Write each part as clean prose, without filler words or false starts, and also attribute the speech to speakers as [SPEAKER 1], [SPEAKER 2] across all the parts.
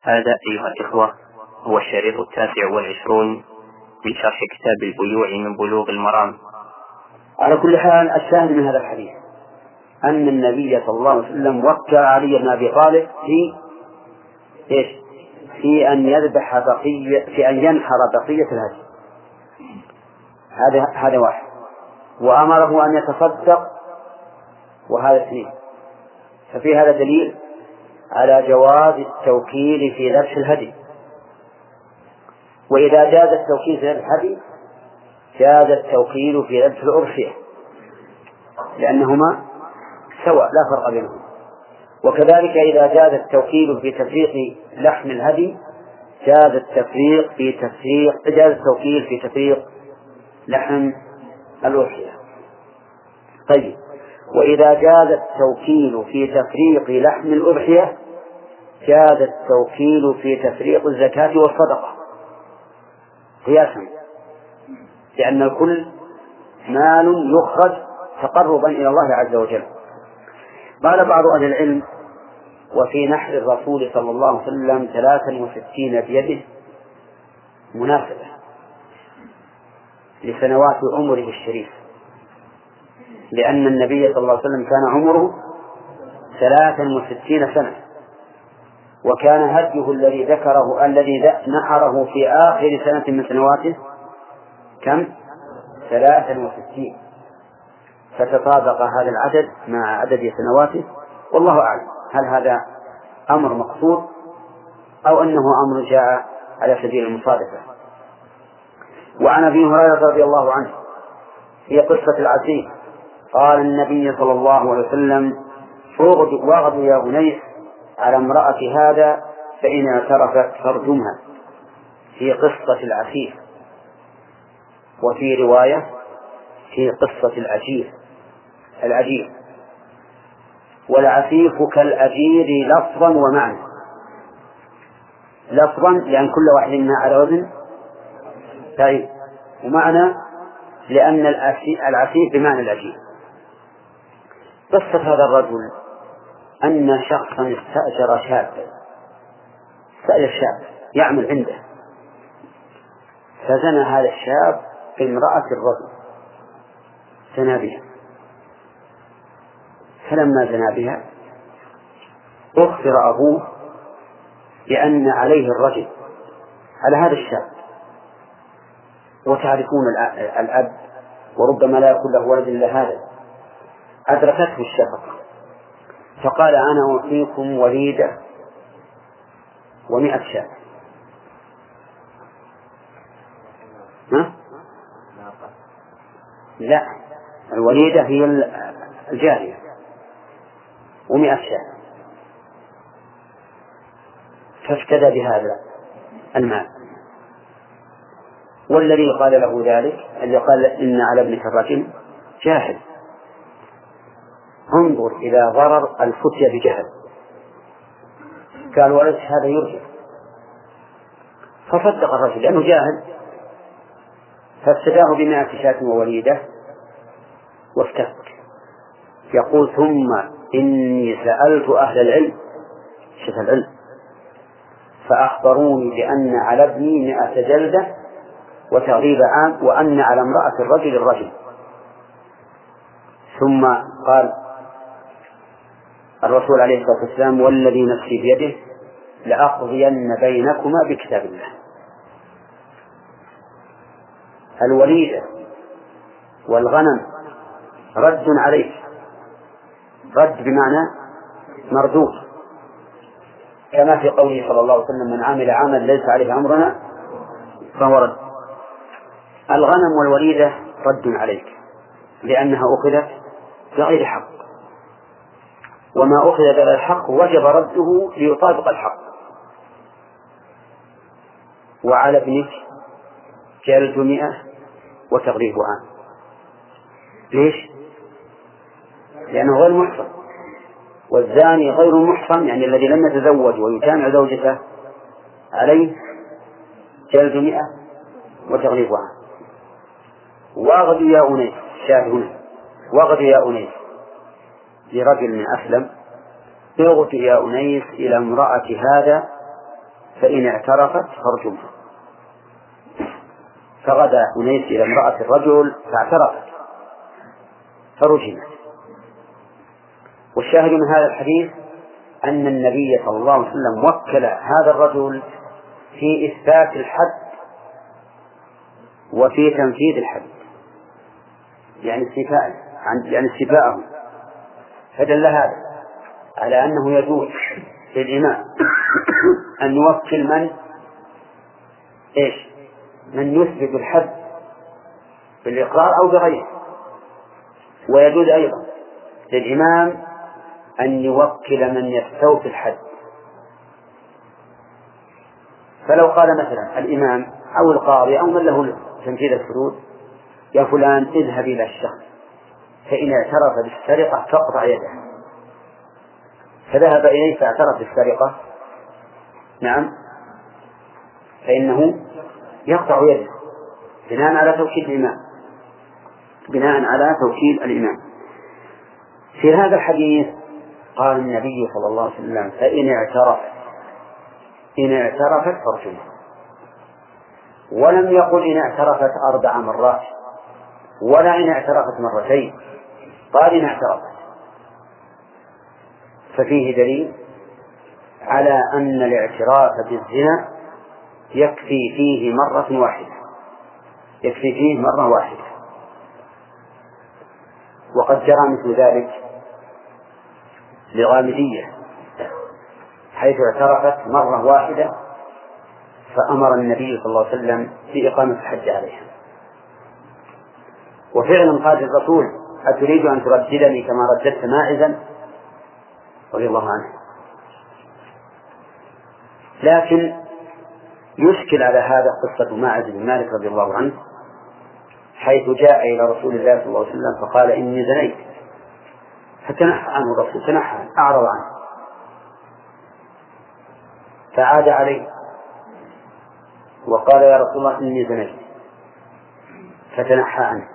[SPEAKER 1] هذا أيها الإخوة هو الشريط 29 من شرح كتاب البيوع من بلوغ المرام.
[SPEAKER 2] على كل حال الشاهد من هذا الحديث أن النبي صلى الله عليه وسلم وكل علي بن أبي طالب في أن يذبح في أن ينحر بقية الهدي. هذا واحد، وأمره أن يتصدق، وهذا اثنين. ففي هذا دليل على جواز التوكيل في ذبح الهدي. وإذا جاز التوكيل في ذبح الهدي جاز التوكيل في ذبح الأضحية، لأنهما سواء لا فرق بينهما. وكذلك إذا جاز التوكيل في تفريق لحم الهدي جاز التوكيل في تفريق لحم الأضحية. طيب، وإذا جاز التوكيل في تفريق لحم الأضحية جاز التوكيل في تفريق الزكاة والصدقة قياسا، لأن الكل مال يخرج تقربا إلى الله عز وجل. قال بعض أهل العلم: وفي نحر الرسول صلى الله عليه وسلم 63 بيده مناسبة لسنوات عمره الشريف، لأن النبي صلى الله عليه وسلم كان عمره 63 سنة، وكان هديه الذي نحره في آخر سنة من سنواته كم؟ 63. فتطابق هذا العدد مع عدد سنواته، والله أعلم هل هذا أمر مقصود أو أنه أمر جاء على سبيل المصادفة. وعن أبي هريرة رضي الله عنه في قصة العسير قال النبي صلى الله عليه وسلم: واغدوا يا أنيس على امرأة هذا فإن اعترفت فارجمها، في قصة العسير. وفي رواية في قصة الأجير. والعفيف كالأجير لفظا ومعنى. لفظا لأن كل واحد منها على وزن طيب، ومعنى لأن العفيف بمعنى الأجير. قصة هذا الرجل أن شخصا استأجر شاب يعمل عنده، فزنى هذا الشاب بامرأة الرجل، زنى بها. فلما زنى بها أخبر أبوه بأن عليه الرجل على هذا الشاب. وتعرفون الأب وربما لا يكون له ولد إلا هذا، أدركته الشفقة فقال: أنا أعطيكم وليدة 100 شاة. لا، الوليدة هي الجارية 100 شاة. فافتدى بهذا المال. والذي قال له ذلك اللي قال إن على ابنك الرجل جاهل. انظر إلى ضرر الفتية بجهل. قال: ولد هذا يرجع. فصدق الرجل لأنه جاهل، فافتداه ب100 شاة ووليدة وافتك. يقول: ثم إني سألت أهل العلم، شف العلم، فأخبروني بأن على ابني 100 جلدة وتغريب عام، وأن على امرأة الرجل. ثم قال الرسول عليه الصلاة والسلام: والذي نفسي بيده لأقضين بينكما بكتاب الله. الوليدة والغنم رد عليك، رد بمعنى مردود، كما في قوله صلى الله عليه وسلم: من عمل عمل ليس عليه أمرنا فهو رد. الغنم والوليدة رد عليك لأنها أخذت بغير حق، وما أخذ بغير حق وجب رده ليطابق الحق. وعلى ابنك جلد 100 وتغريب عام. ليش؟ لأنه غير محصن، والزاني غير محصن يعني الذي لم يتزوج ويجامع زوجته عليه جلد 100 وتغريب عام. واغدوا يا أنيس، شاهد هنا، واغدوا يا أنيس لرجل من أسلم: اغدوا يا أنيس إلى امرأة هذا فإن اعترفت فارجمها. فغدا أنيس إلى امرأة الرجل فاعترفت فرجمت. والشاهد من هذا الحديث أن النبي صلى الله عليه وسلم وكل هذا الرجل في إثبات الحد وفي تنفيذ الحد، يعني استيفاءه. فدل هذا على أنه يجوز للإمام أن يوكل من يثبت الحد بالإقرار أو بغيره. ويجوز أيضا للإمام أن يوكل من يستوفي الحد. فلو قال مثلا الإمام أو القاضي أو من له تنفيذ الحدود: يا فلان اذهب إلى الشخص فإن اعترف بالسرقة فاقطع يده، فذهب إليه فاعترف بالسرقة، نعم، فإنه يقطع يده بناء على توكيل الإمام. في هذا الحديث قال النبي صلى الله عليه وسلم: فإن اعترفت فارجمها. ولم يقل إن اعترفت 4 مرات ولا إن اعترفت 2 مرتين، قال إن اعترفت. ففيه دليل على أن الاعتراف بالزنا يكفي فيه مرة واحدة. وقد جرى مثل ذلك لغامدية، حيث اعترفت مرة واحدة فأمر النبي صلى الله عليه وسلم بإقامة الحج عليها. وفعلا قال الرسول: أتريد أن ترددني كما رددت ماعزا رضي الله عنه. لكن يشكل على هذا قصة ماعز بن مالك رضي الله عنه، حيث جاء إلى رسول الله صلى الله عليه وسلم فقال: إني زنيت، فتنحى عنه الرسول، أعرض عنه، فعاد عليه وقال: يا رسول الله إني زنيت، فتنحى عنه،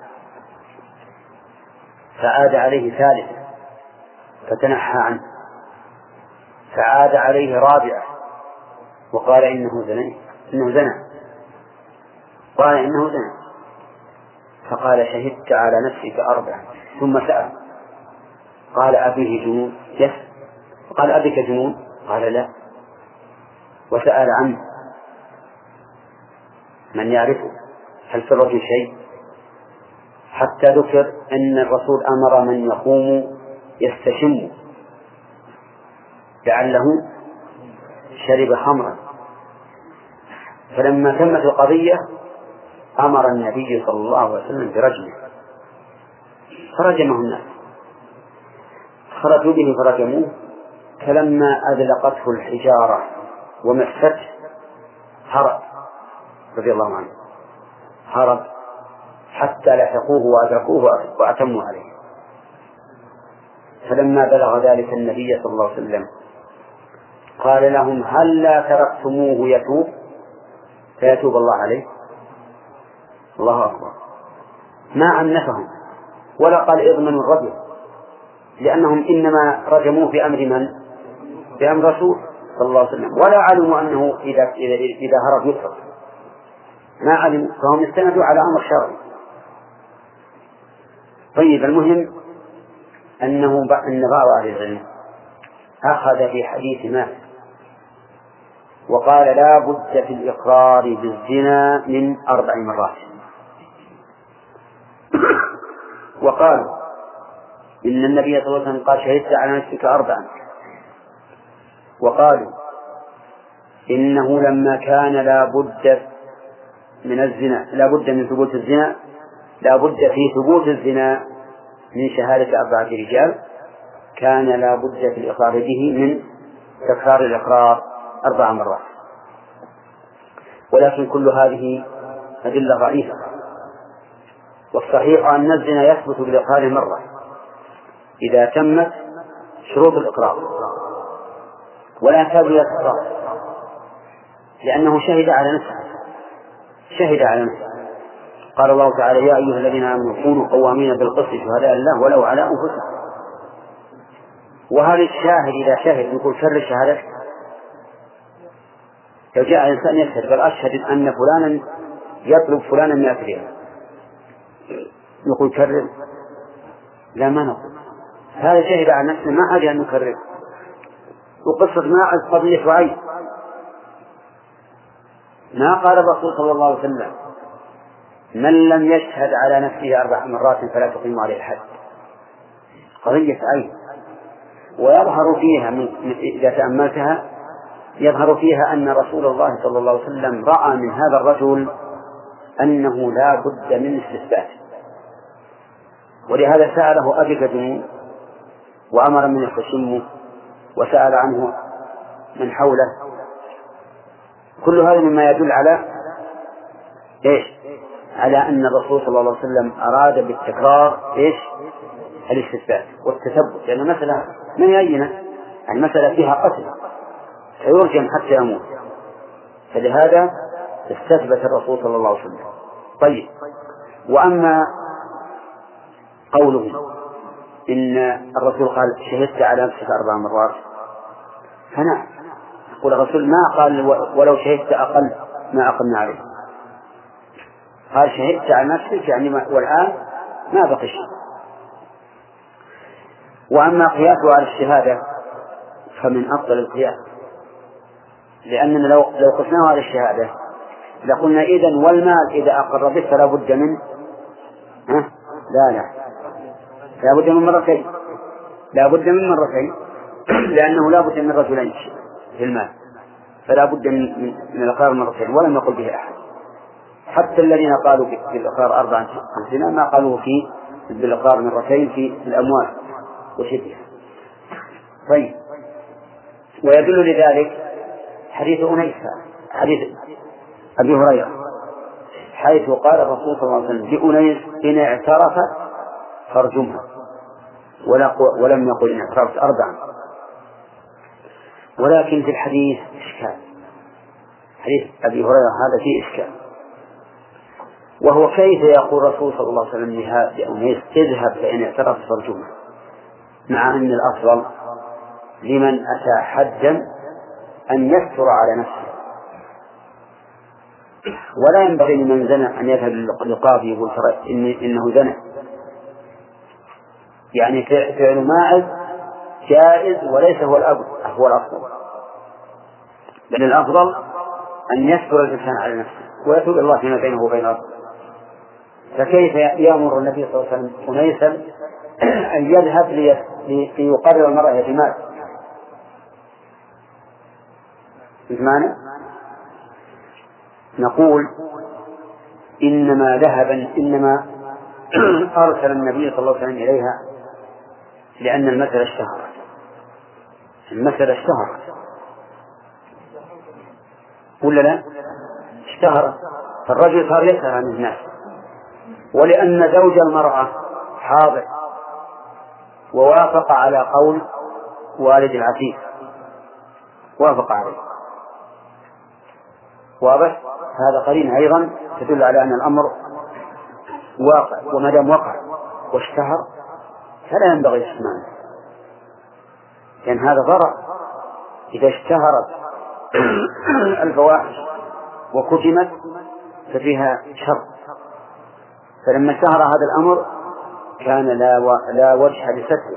[SPEAKER 2] فعاد عليه ثالثا فتنحى عنه، فعاد عليه رابعا وقال: إنه زنى، قال: إنه زنى. فقال: شهدت على نفسك 4. ثم سأل قال: أبيه جنون؟ قال: أبيك جنون؟ قال: لا. وسأل عنه من يعرفه، هل في الرجل شيء؟ حتى ذكر أن الرسول أمر من يقوم يستشم لعله شرب خمرا. فلما تمت القضية أمر النبي صلى الله عليه وسلم برجمه، فرجمه الناس، خرجوا به فرجموه. فلما أذلقته الحجارة ومسته هرب رضي الله عنه، هرب حتى لحقوه وأدركوه وأتموا عليه. فلما بلغ ذلك النبي صلى الله عليه وسلم قال لهم: هل لا تركتموه يتوب فيتوب الله عليه؟ الله أكبر. ما عنفهم ولا قال اضمنوا الرجل، لأنهم إنما رجموه بأمر من؟ بأمر رسول صلى الله عليه وسلم، ولا علموا أنه إذا هرب يترك، ما علموا، فهم استندوا على أمر شرعي. طيب، المهم أن بعض أهل العلم أخذ في حديث مالك وقال: لا بد في الإقرار بالزنا من 4 مرات. وقالوا إن النبي صلى الله عليه وسلم قال: شهدت على نفسك 4. وقالوا إنه لما كان لا بد من الزنا، لا بد من ثبوت الزنا، لا بد في ثبوت الزنا من شهادة 4 رجال، كان لا بد في الإقرار به من تكرار الإقرار 4 مرات. ولكن كل هذه أدلة ضعيفة، والصحيح أن الزنا يثبت بالإقرار مرة إذا تمت شروط الإقرار، ولا يحتاج إلى تكرار، لأنه شهد على نفسه. قال الله تعالى: يا أيها الذين آمنوا كونوا قوامين بالقسط شهداء لله ولو على أنفسكم. وهل الشاهد إذا شهد يقول شر الشهادة؟ لو جاء إنسان يشهد قال أشهد أن فلانا يطلب فلانا 100 ريال، نقول كرر؟ لا، ما نقول. هذا شهد عن نفسه، ما حاجة أن نكرر. وقصة ماعز قضية وعي، ما قال الرسول صلى الله عليه وسلم من لم يشهد على نفسه 4 مرات فلا تقيم عليه الحد، قضية عين. ويظهر فيها إذا تأملتها يظهر فيها أن رسول الله صلى الله عليه وسلم رأى من هذا الرجل أنه لا بد من استثبات، ولهذا سأله أبي جنون وأمر من يخشمه وسأل عنه من حوله. كل هذا مما يدل على إيش؟ على أن الرسول صلى الله عليه وسلم أراد بالتكرار إيش؟ الاستثبات والتثبت، لأن المسألة من يعينه، المسألة فيها قتل سيرجم حتى يموت، فلهذا استثبت الرسول صلى الله عليه وسلم. طيب، وأما قوله إن الرسول قال شهدت على نفسك 4 مرات، فنعم، يقول الرسول ما قال ولو شهدت أقل ما أقلنا عليه، قال شهدت على نفسك يعني والآن ما بقي شيء. وأما قياسه على الشهادة فمن أفضل القياس، لأننا لو قسناه على الشهادة لقلنا إذن والمال إذا أقر به فلا بد من لا بد من مرتين، لأنه لا بد من رجلين في المال، فلا بد من الإقرار مرتين، ولم يقل به أحد. حتى الذين قالوا بالإقرار 4 سنين ما قالوا بالإقرار مرتين في الأموال وشبهها. طيب، ويدل لذلك حديث أنيسة، حديث أبي هريرة، حيث قال الرسول صلى الله عليه وسلم لأنيس إن اعترفت فارجمها، ولم يقل إن اعترفت 4. ولكن في الحديث إشكال، حديث أبي هريرة هذا فيه إشكال، وهو كيف يقول الرسول صلى الله عليه وسلم لأنيس اذهب فإن اعترفت فارجمها، مع أن الأفضل لمن أتى حدا أن يستر على نفسه، ولا ينبغي لمن زنى أن يذهب للقاضي يقول إنه زنى. يعني فعل ماعز جائز وليس هو الأفضل، بل الأفضل أن يستر الإنسان على نفسه ويتوب الله فيما بينه وبين ربه. فكيف يأمر النبي صلى الله عليه وسلم أنيسا أن يذهب ليقرر المرأة بمال؟ بمعنى نقول إنما أرسل النبي صلى الله عليه وسلم إليها لأن المسألة اشتهرت ولا لا؟ اشتهرت، فالرجل صار يسأل عن الناس، ولأن زوج المرأة حاضر ووافق على قول والد العتيق، وافق عليه، واضح؟ هذا قرين أيضا تدل على أن الأمر واقع، وما دام وقع واشتهر فلا ينبغي استثناءه، لأن هذا ضرر. إذا اشتهرت الفواحش وكتمت ففيها شر، فلما اشتهر هذا الأمر كان لا وجه لستره،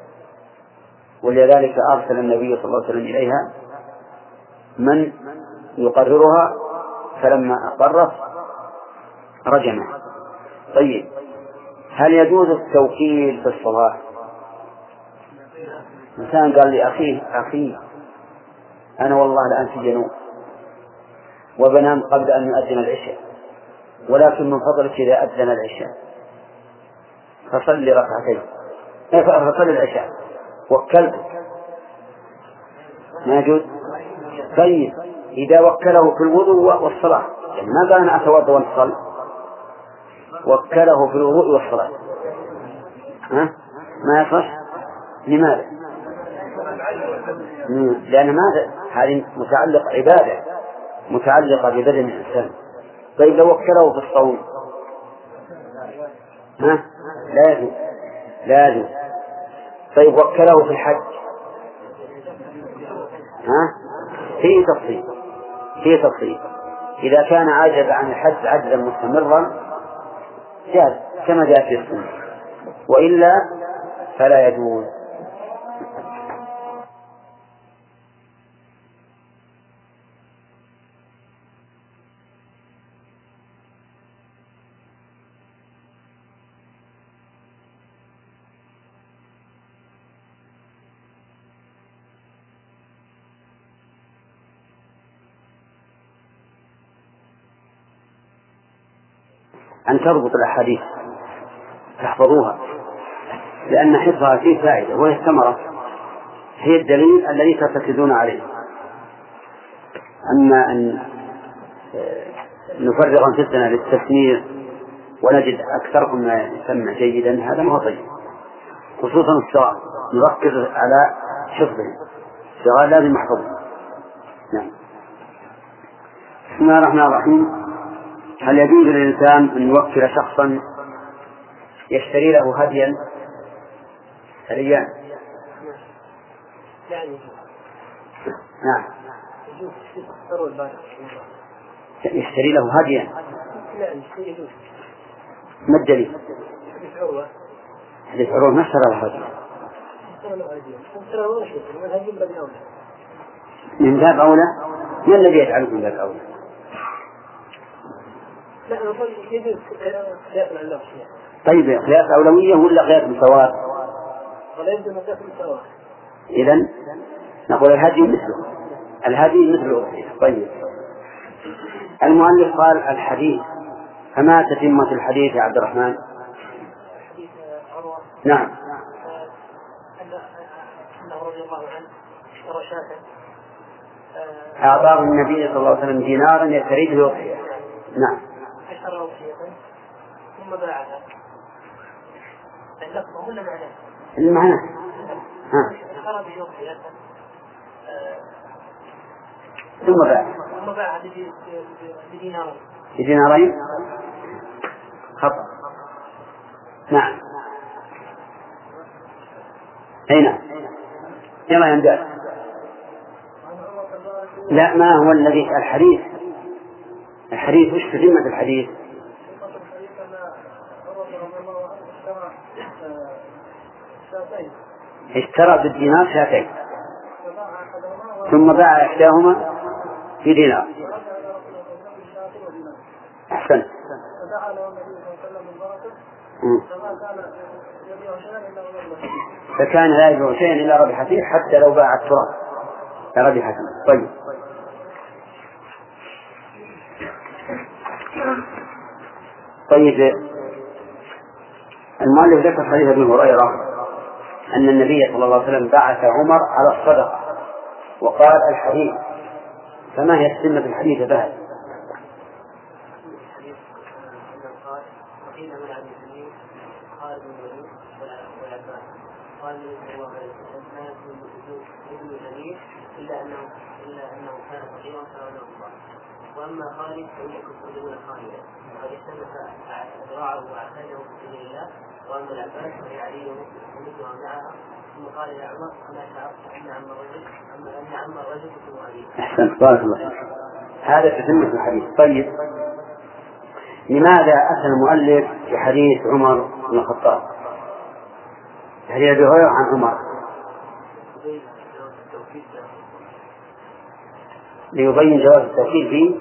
[SPEAKER 2] ولذلك أرسل النبي صلى الله عليه وسلم إليها من يقررها، فلما أقرت رجمها. طيب، هل يجوز التوكيل في الصلاة؟ إنسان قال لأخيه أنا والله الآن في جنوب وبنام قبل أن يؤذن العشاء، ولكن من فضلك إذا أذن العشاء فصلي ركعتين، فصلي العشاء، وكلتك، ما يجوز؟ طيب، إذا وكله في الوضوء والصلاة، يعني ما قال أنا أتوضأ وأصلي، وكله في الوضوء والصلاة، ما يصح. لماذا؟ لأن هذه متعلق عبادة متعلقة ببدن الإنسان. طيب، لو وكله في الصوم لا يجوز. طيب، وكله في الحج فيه تفصيل، في تفصيل. إذا كان عجز عن الحج عجزا مستمرا جاز كما جاء في السنة، وإلا فلا يجوز. أن تربط الأحاديث تحفظوها، لأن حفظها فيه فائدة، وهي الثمرة، هي الدليل الذي ترتكزون عليه. أما أن نفرغ أنفسنا للتسميع ونجد أكثركم ما يسمع جيدا، هذا ما هو طيب، خصوصا الصغار نركز على حفظه، الصغار لازم يحفظه. نعم. بسم الله الرحمن الرحيم. هل يجوز للإنسان أن يوكل شخصا يشتري له هديا هديان؟ نعم. يشتري له هديا. ما الدليل؟ حديث عروة ما اشترى له هديا. من باب أولى. ما الذي يجعله من باب أولى؟ طيب قياس أولوية ولا قياس مساواة؟ إذن نقول الهدي مثله، الهدي مثله. طيب المؤلف قال الحديث، فما تتمة الحديث يا عبد الرحمن؟ نعم. أعطاه النبي صلى الله عليه وسلم دينارا يشتري به أضحية. نعم.
[SPEAKER 3] ثم باعها. اللفظ ولا معناه؟
[SPEAKER 2] المعنى. ثم باعها بدينارين. خطأ. نعم. أين؟ يلا يندى. لا، ما هو الذي الحديث؟ الحديث وش تتمة الحديث؟ اشترى بالدينار شاتين ثم باع إحداهما بدينار. أحسن. فكان لا يبيع شيئا إلا ربح فيه حتى لو باع التراب لربح فيه. طيب. طيب المؤلف ذكر حديث ابن هريرة أن النبي صلى الله عليه وسلم بعث عمر على الصدقة وقال الحديث، فما هي السنة في الحديث بعد؟
[SPEAKER 3] إلا أنه كان فقيرا فأغناه الله، وأما خالد فإنكم تؤمنون خالدا وقد احتمس ذراعه وأعتاده في سبيل الله، وأما العباس فهي علي ومثلها معها. ثم قال يا عمر أما شعرت أن عم الرجل اسمه علي.
[SPEAKER 2] أحسن. بارك الله فيك. هذا تتمة الحديث. طيب لماذا أتى المؤلف في حديث عمر بن الخطاب؟ حديث أبي هريرة عن عمر ليبين جواز التوكيل في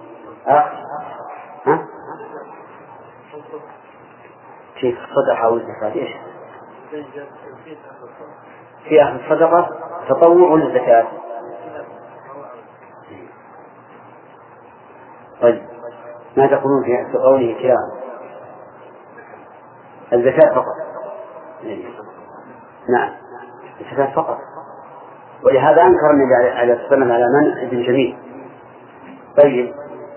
[SPEAKER 2] في الصدقة أو الزكاة. إيش في أخذ الصدقة تطوع ولا الزكاة؟ طيب ما تقولون في قوله كلام الزكاة فقط؟ نعم الزكاة فقط، ولهذا أنكر النبي عليه الصلاة والسلام على منع ابن جميل. طيب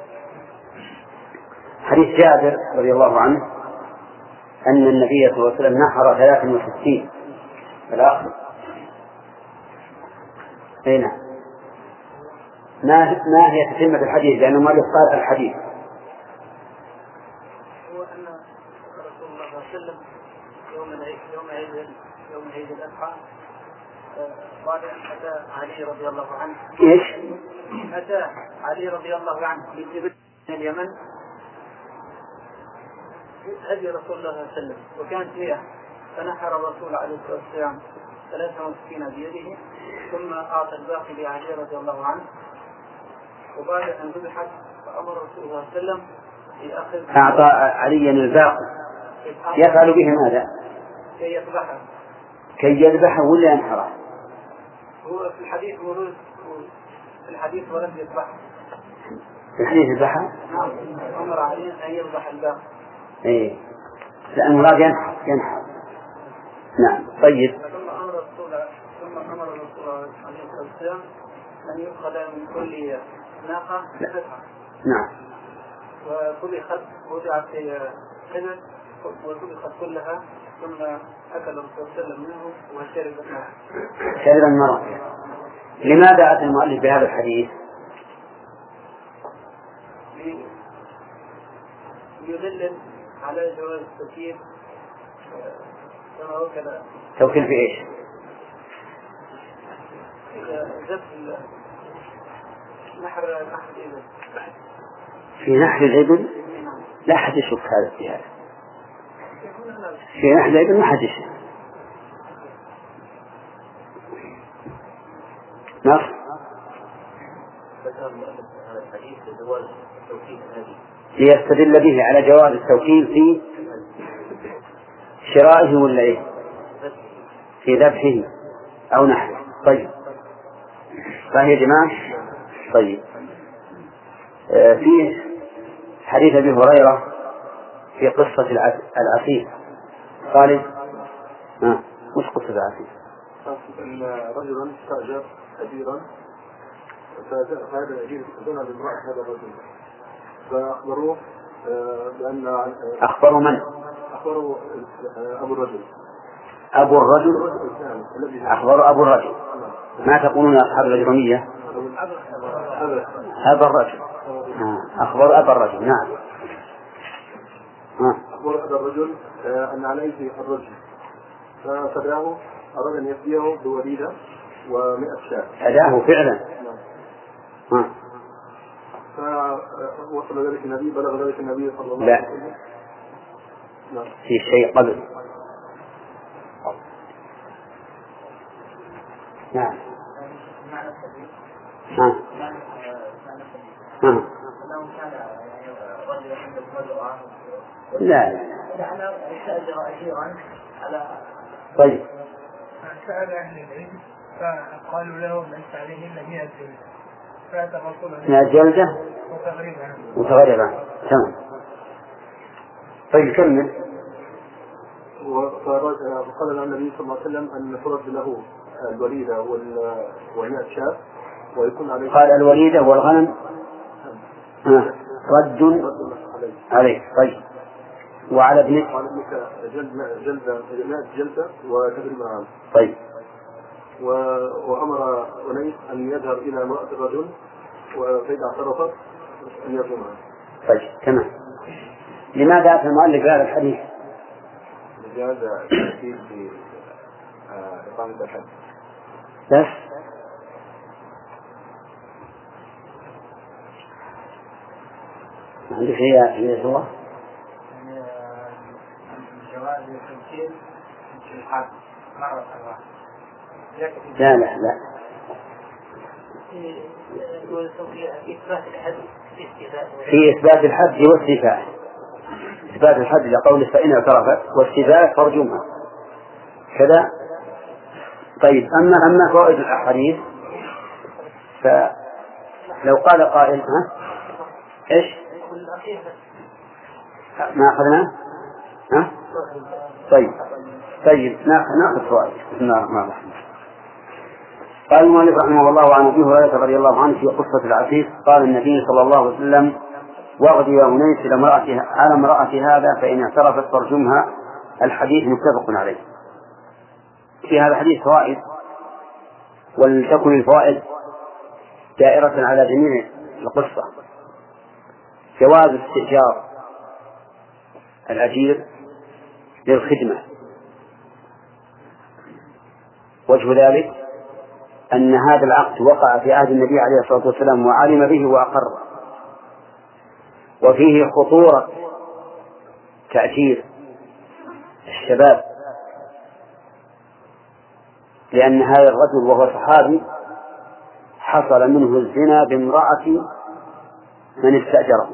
[SPEAKER 2] حديث جابر رضي الله عنه أن النبي صلى الله عليه وسلم نحر 63 الآخر. أين؟ ما هي تتمة الحديث؟ لأنه ما يقال الحديث.
[SPEAKER 3] هو أن رسول الله صلى الله عليه وسلم يوم عيد الأضحى
[SPEAKER 4] قال أتى علي رضي الله عنه.
[SPEAKER 2] إيش؟
[SPEAKER 4] أتى علي رضي الله عنه من اليمن هدي رسول الله صلى الله عليه وسلم، وكانت مئة، فنحر الرسول عليه الصلاة والسلام 63 بيده، ثم أعطى الباقي لعلي رضي الله عنه. وبعد أن ذبحت فأمر رسول الله صلى الله عليه وسلم بأخذ،
[SPEAKER 2] أعطى عليا الباقي يفعل به ماذا؟
[SPEAKER 4] كي يذبحه.
[SPEAKER 2] كي يذبحه ولا ينحره؟
[SPEAKER 4] هو في الحديث ورد، في الحديث ولم يذبحه.
[SPEAKER 2] في الحديث يذبحه؟
[SPEAKER 4] نعم، أمر علي أن يذبح الباقي.
[SPEAKER 2] إيه، لأن المراد ينحر. نعم. طيب.
[SPEAKER 4] ثم أمر الرسول عليه الصلاة والسلام أن يؤخذ من كل ناقة قطعة.
[SPEAKER 2] نعم.
[SPEAKER 4] وطبخت، وضعت في قدر وطبخت كلها، ثم أكل الرسول صلى الله عليه وسلم منه وشرب معه.
[SPEAKER 2] شرب المرء. لماذا أتى المؤلف بهذا الحديث؟
[SPEAKER 4] ليدلل على جواز التوكيل، كما وكل
[SPEAKER 2] توكيل في إيش؟
[SPEAKER 4] ذبح نحر الإبل.
[SPEAKER 2] في نحر الإبل؟ لا أحد يشك هذا في هذا. في نحر الإبل ما حد يشك. نعم. ليستدل به على جواز التوكيل في شرائه ولا إيه؟ في ذبحه أو نحره. طيب، فهي جماعة. طيب، في حديث أبي هريرة في قصة العفيف قال وش قصة العفيف؟
[SPEAKER 5] أن رجلا استأجر أجيرا، فهذا الأجير دون بامرأة هذا الرجل، فأخبروه بأن
[SPEAKER 2] أخبروا من؟
[SPEAKER 5] أخبروا أبو الرجل.
[SPEAKER 2] أبو الرجل؟ أخبروا أبو الرجل. ما تقولون أصحاب الأجرمية؟ أبا الرجل. أخبروا أبا الرجل. نعم.
[SPEAKER 5] أخبر أبا الرجل أن عليه الرجل، ففداه، أراد أن يفديه بوليدة و100 شاة.
[SPEAKER 2] فداه فعلا.
[SPEAKER 5] فوصل ذلك النبي، بلغ ذلك النبي صلى الله عليه وسلم.
[SPEAKER 2] لا، في شيء قبل. نعم. لا. طيب.
[SPEAKER 4] سأل أهل العلم فقالوا له ليس عليهن 100 جلدة، فأتى الرسول
[SPEAKER 2] 100 جلدة وتغربا. تمام. طيب كمل.
[SPEAKER 5] وقال النبي صلى الله عليه وسلم أن ترد له الوليدة و100 شاة، ويكون عليه.
[SPEAKER 2] قال الوليدة والغنم رد عليه. طيب، وعلى ابنك
[SPEAKER 5] جلدة وتغريب عام.
[SPEAKER 2] طيب.
[SPEAKER 5] وأمر أنيس أن يذهب إلى امرأة الرجل، وفإذا اعترفت أن يرجمها.
[SPEAKER 2] طيب، تمام. لماذا أتى المؤلف هذا الحديث؟
[SPEAKER 5] لهذا التأكيد في إقامة الحد.
[SPEAKER 2] بس ما عندك هي هو
[SPEAKER 4] جواز التوكيل في الحد مرة واحدة.
[SPEAKER 2] لا في إثبات الحد واستيفاء. إثبات الحد لقول فإن اعترفت، واستيفاء فرجمها كذا. طيب، أما فوائد الأحاديث، فلو قال قائل إيش ما أخذنا؟ طيب نأخذ فوائد. بسم الله الرحمن الرحيم. قال المؤلف رحمه الله عن أبي هريرة رضي الله عنه في قصة العفيف قال النبي صلى الله عليه وسلم: واغد يا أنيس على امرأة هذا فإن اعترفت فارجمها. الحديث متفق عليه. في هذا الحديث فوائد، ولتكن الفوائد دائرة على جميع القصة. جواز استئجار الأجير للخدمة، وجه ذلك أن هذا العقد وقع في عهد النبي عليه الصلاة والسلام وعلم به وأقر، وفيه خطورة تأثير الشباب، لأن هذا الرجل وهو صحابي حصل منه الزنا بامرأة من استأجره،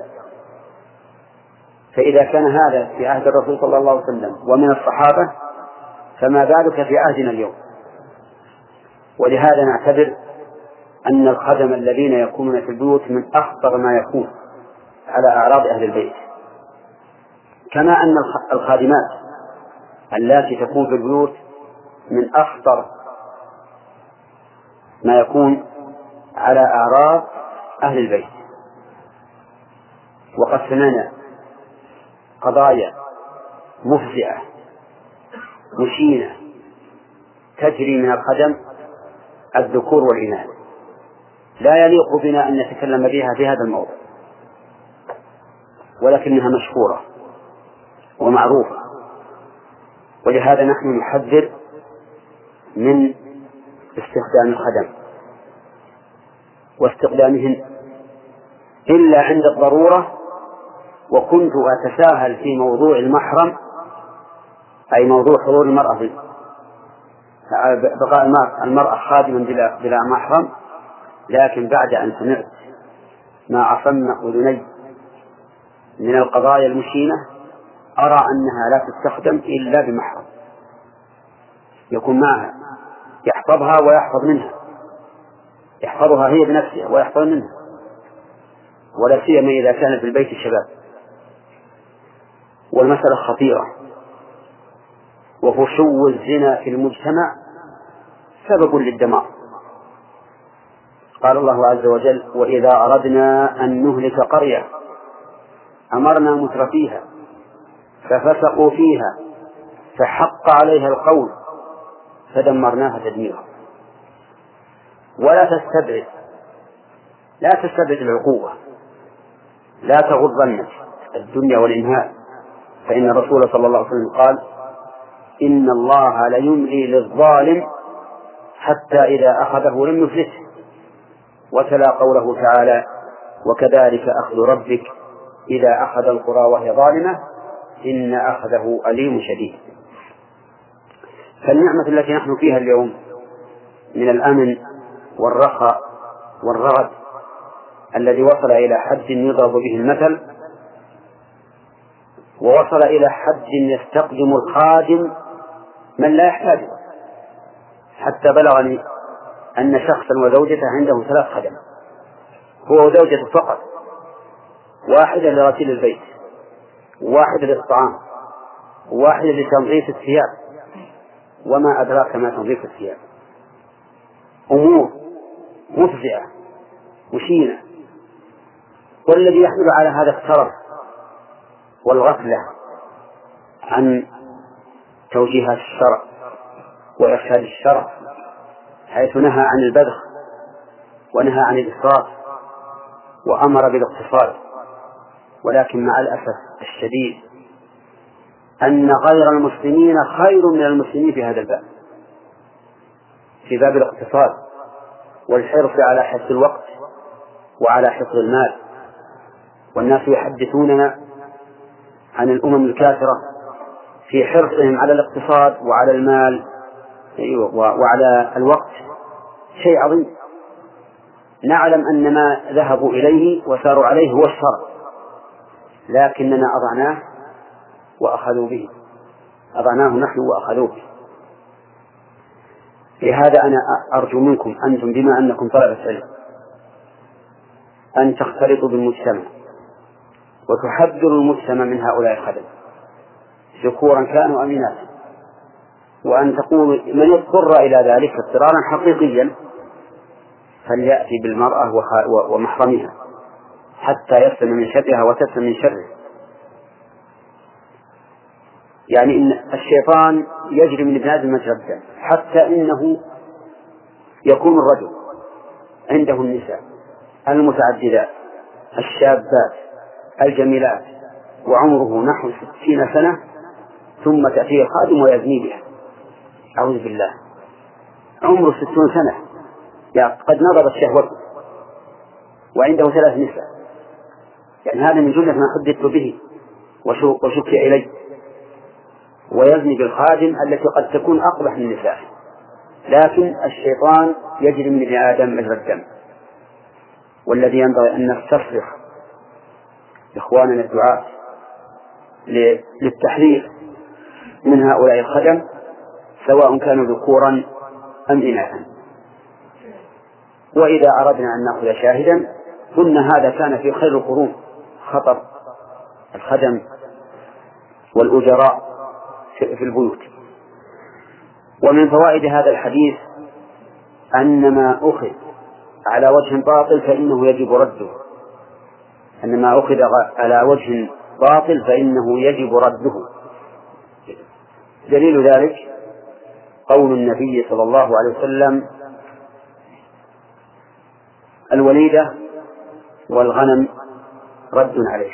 [SPEAKER 2] فإذا كان هذا في عهد الرسول صلى الله عليه وسلم ومن الصحابة فما بالك في عهدنا اليوم. ولهذا نعتبر أن الخدم الذين يكونون في البيوت من أخطر ما يكون على أعراض أهل البيت، كما أن الخادمات التي تكون في البيوت من أخطر ما يكون على أعراض أهل البيت. وقد سمعنا قضايا مفزعة مشينة تجري من الخدم الذكور والإناث، لا يليق بنا أن نتكلم بها في هذا الموضوع، ولكنها مشهورة ومعروفة. ولهذا نحن نحذر من استخدام الخدم واستخدامهن إلا عند الضرورة. وكنت أتساهل في موضوع المحرم، أي موضوع حضور المرأة بقاء المرأة خادما بلا محرم، لكن بعد أن سمعت ما عصمن أذني من القضايا المشينة أرى أنها لا تستخدم إلا بمحرم يكون معها يحفظها ويحفظ منها، يحفظها هي بنفسها ويحفظ منها، ولا سيما إذا كان في البيت الشباب. والمسألة خطيرة، وفشو الزنا في المجتمع سبب للدمار. قال الله عز وجل: وإذا أردنا أن نهلك قرية أمرنا مترفيها ففسقوا فيها فحق عليها القول فدمرناها تدميرا. ولا تستبعد العقوبة، لا تغرنك الدنيا والإنهاء، فإن الرسول صلى الله عليه وسلم قال: إن الله ليملي للظالم حتى إذا أخذه لم يفلته. وتلا قوله تعالى: وكذلك أخذ ربك إذا أخذ القرى وهي ظالمة إن أخذه أليم شديد. فالنعمة التي نحن فيها اليوم من الأمن والرخاء والرغد الذي وصل إلى حد يضرب به المثل، ووصل إلى حد يستقدم الخادم من لا يحتاجه، حتى بلغني أن شخصا وزوجته عنده 3 خدم، هو وزوجته فقط، واحدة لغسيل البيت، واحدة للطعام، واحدة لتنظيف الثياب. وما أدراك ما تنظيف الثياب؟ أمور مفزعة مشينة. والذي يحمل على هذا الترف والغفلة عن توجيهات الشرع وإرشاد الشرع، حيث نهى عن البذخ ونهى عن الإسراف وأمر بالاقتصاد. ولكن مع الأسف الشديد أن غير المسلمين خير من المسلمين في هذا الباب، في باب الاقتصاد والحرص على حفظ الوقت وعلى حفظ المال. والناس يحدثوننا عن الأمم الكافرة في حرصهم على الاقتصاد وعلى المال وعلى الوقت، شيء عظيم. نعلم أن ما ذهبوا إليه وساروا عليه هو الشر، لكننا أضعناه وأخذوا به، أضعناه نحن وأخذوه به. لهذا أنا أرجو منكم أنتم بما أنكم طلبة علم أن تختلطوا بالمجتمع وتحذروا المجتمع من هؤلاء الخدم ذكورا كانوا أم إناثا، وأن تقولوا من اضطر إلى ذلك اضطرارا حقيقيا فليأتي بالمرأة ومحرمها حتى يسلم من شرها وتسلم من شره. يعني إن الشيطان يجري من ابن آدم مجرى الدم، حتى إنه يكون الرجل عنده النساء المتعددات الشابات الجميلات وعمره نحو 60 سنة، ثم تأتيه الخادم ويزني بها، أعوذ بالله، عمره 60 سنة يعني قد نضبت شهوته وعنده 3 نساء، يعني هذا من جملة ما حدثت به وشكي إليه. ويزني بالخادم التي قد تكون أقبح من النساء، لكن الشيطان يجري من ابن آدم مجرى الدم. والذي ينبغي أن نستصرخ إخواننا الدعاة للتحذير من هؤلاء الخدم سواء كانوا ذكورا أم إناثا. وإذا أردنا أن نأخذ شاهدا قلنا هذا كان في خير القرون، خطر الخدم والأجراء في البيوت. ومن فوائد هذا الحديث أن ما أخذ على وجه باطل فإنه يجب رده، أن ما أخذ على وجه باطل فإنه يجب رده. دليل ذلك قول النبي صلى الله عليه وسلم: الوليدة والغنم رد عليه.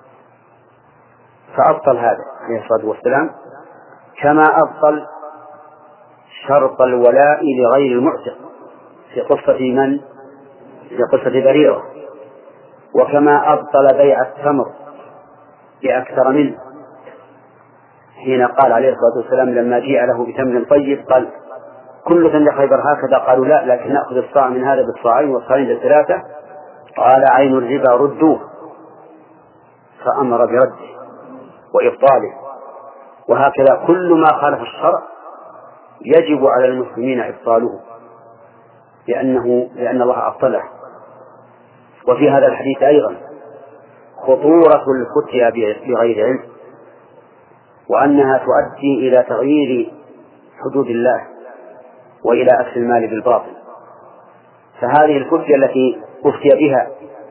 [SPEAKER 2] فأبطل هذا عليه الصلاة والسلام، كما أبطل شرط الولاء لغير المعتق في قصة من؟ في قصة بريرة. وكما أبطل بيع التمر بأكثر منه حين قال عليه الصلاة والسلام لما جيء له بتمر طيب قال: كل تمر خيبر هكذا؟ قالوا: لا، لكن نأخذ الصاع من هذا بالصاعين والصاعين بالثلاثة. قال: عين الربا ردوه. فأمر برده وإبطاله. وهكذا كل ما خالف الشرع يجب على المسلمين إبطاله لأن الله أبطله. وفي هذا الحديث أيضا خطورة الفتيا بغير علم، وأنها تؤدي إلى تغيير حدود الله وإلى أكل المال بالباطل. فهذه الفتيا التي أفتي بها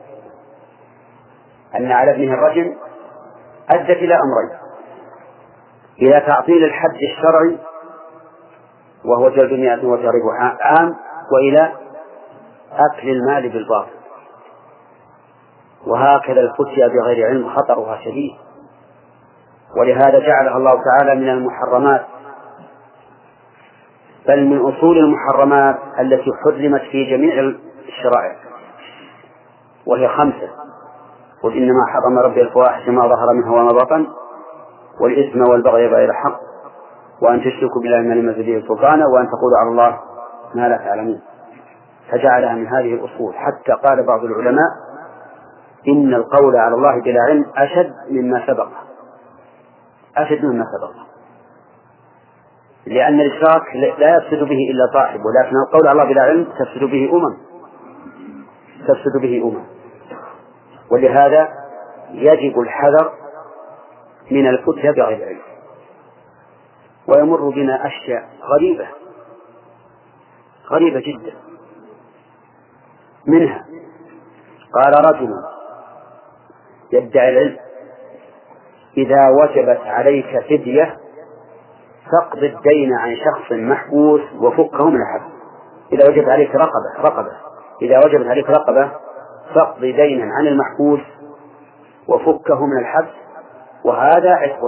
[SPEAKER 2] أن على ابنه الرجم أدت إلى أمرين: إلى تعطيل الحد الشرعي وهو جلد 100 وتغريب عام، وإلى أكل المال بالباطل. وهكذا الفتيا بغير علم خطرها شديد، ولهذا جعلها الله تعالى من المحرمات، بل من أصول المحرمات التي حرمت في جميع الشرائع، وهي 5: قل إنما حرم ربي الفواحش ما ظهر منها وما بطن والإثم والبغي بغير حق وأن تشركوا بالله ما لم ينزل به سلطانا وأن تقولوا على الله ما لا تعلمون. فجعلها من هذه الأصول، حتى قال بعض العلماء إن القول على الله بلا علم أشد مما سبق، لأن الإشراك لا يفسد به إلا صاحب، ولكن القول على الله بلا علم تفسد به أمم. ولهذا يجب الحذر من الفتيا بغير علم. ويمر بنا أشياء غريبة جدا. منها قال رجل يدعي العلم: إذا وجبت عليك فدية فاقض الدين عن شخص محبوس وفكه من الحبس. إذا وجبت عليك رقبة إذا وجبت عليك رقبة فاقض دينا عن المحبوس وفكه من الحبس، وهذا عتق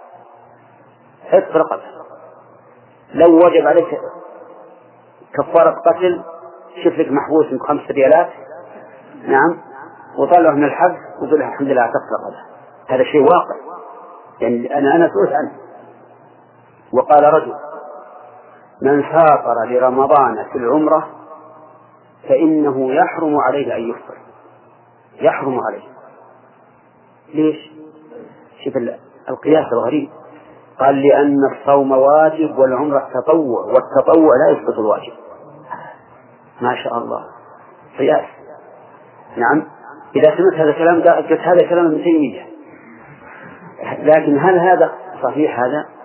[SPEAKER 2] رقبة. لو وجب عليك كفارة قتل، شوف لك محبوس من 5 ريالات، نعم، وطلعه من الحبس وقل له الحمد لله عتقت رقبة. هذا شيء واقع، يعني أنا سئلت عنه. وقال رجل: من سافر لرمضان في العمرة فإنه يحرم عليه أن يفطر. يحرم عليه. ليش؟ شوف القياس الغريب. قال: لأن الصوم واجب والعمرة تطوع، والتطوع لا يسقط الواجب. ما شاء الله، قياس. نعم، إذا سمعت هذا الكلام قلت هذا كلام ابن تيمية، لكن هل هذا صحيح؟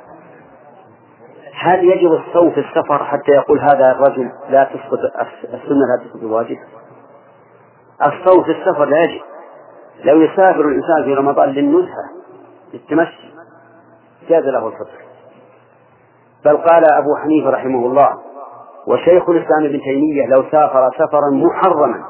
[SPEAKER 2] هل يجب الصوم في السفر حتى يقول هذا الرجل لا تسقط السنة لا تسقط الواجب؟ الصوم في السفر لا يجب. لو يسافر الإنسان في رمضان للنزهة للتمشي جاز له الفطر. بل قال أبو حنيفة رحمه الله وشيخ الإسلام ابن تيمية: لو سافر سفرا محرما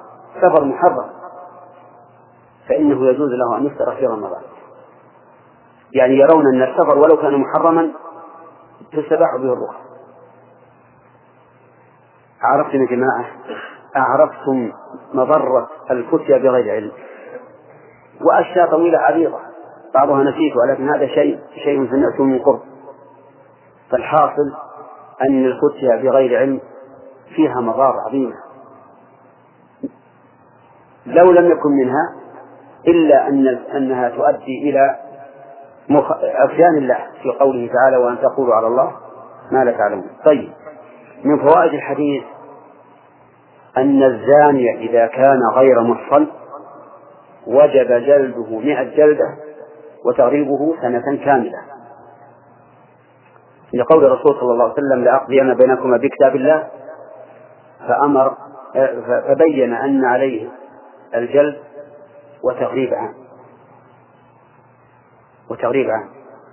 [SPEAKER 2] فإنه يجوز له أن يفطر في رمضان. يعني يرون أن السفر ولو كان محرما تستباح به الرخص. عرفتم يا جماعة؟ أعرفتم مضرة الفتية بغير علم؟ وأشياء طويلة عريضة بعضها نسيت، ولكن هذا شيء سمعته من قرب. فالحاصل أن الفتية بغير علم فيها مضار عظيمة لو لم يكن منها إلا أنها تؤدي إلى عصيان الله في قوله تعالى وأن تقولوا على الله ما لا تعلمون. طيب، من فوائد الحديث أن الزاني إذا كان غير محصن وجب جلده 100 جلدة وتغريبه سنة كاملة، لقول الرسول صلى الله عليه وسلم لأقضين بينكما بكتاب الله، فبين أن عليه الجلد وتغريب عنه.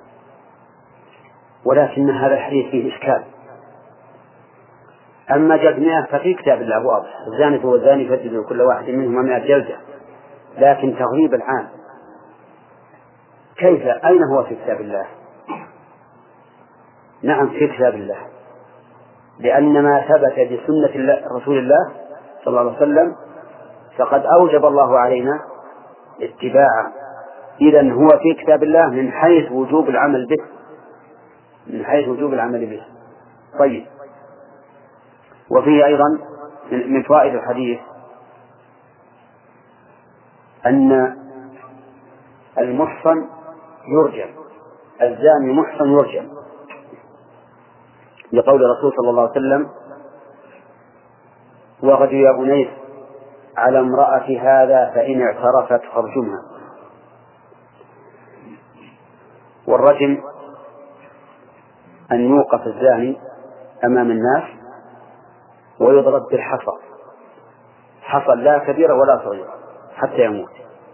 [SPEAKER 2] ولكن هذا الحديث فيه إشكال. أما جلد 100 ففي كتاب الله واضح، الزاني هو الزاني فاجلدوا كل واحد منهما 100 جلدة، لكن تغريب العام كيف؟ أين هو في كتاب الله؟ نعم في كتاب الله، لأن ما ثبت بسنة رسول الله صلى الله عليه وسلم فقد أوجب الله علينا اتباعه. إذن هو في كتاب الله من حيث وجوب العمل به. طيب، وفيه أيضا من فوائد الحديث أن المحصن يرجم، الزاني محصن يرجم، لقول الرسول صلى الله عليه وسلم وغد يا أنيس على امرأة هذا فإن اعترفت فارجمها. والرجم أن يوقف الزاني أمام الناس ويضرب بالحصى، حصى لا كبيرة ولا صغيرة حتى يموت.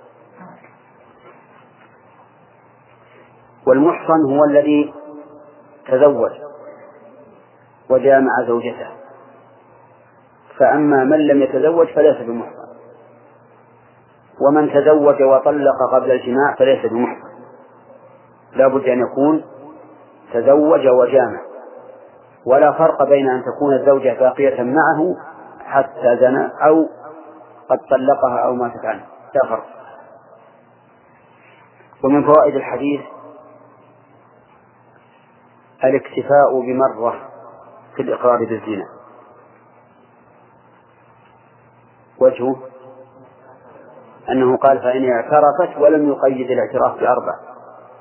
[SPEAKER 2] والمحصن هو الذي تزوج وجامع زوجته، فأما من لم يتزوج فليس بمحصن، ومن تزوج وطلق قبل الجماع فليس بمحصن، لا بد أن يكون تزوج وجامع، ولا فرق بين أن تكون الزوجة باقية معه حتى زنى أو قد طلقها أو ماتت عنه، لا فرق. ومن فوائد الحديث الاكتفاء بمرة في الإقرار بالزنا، وجهه أنه قال فإن اعترفت ولم يقيد الاعتراف ب4،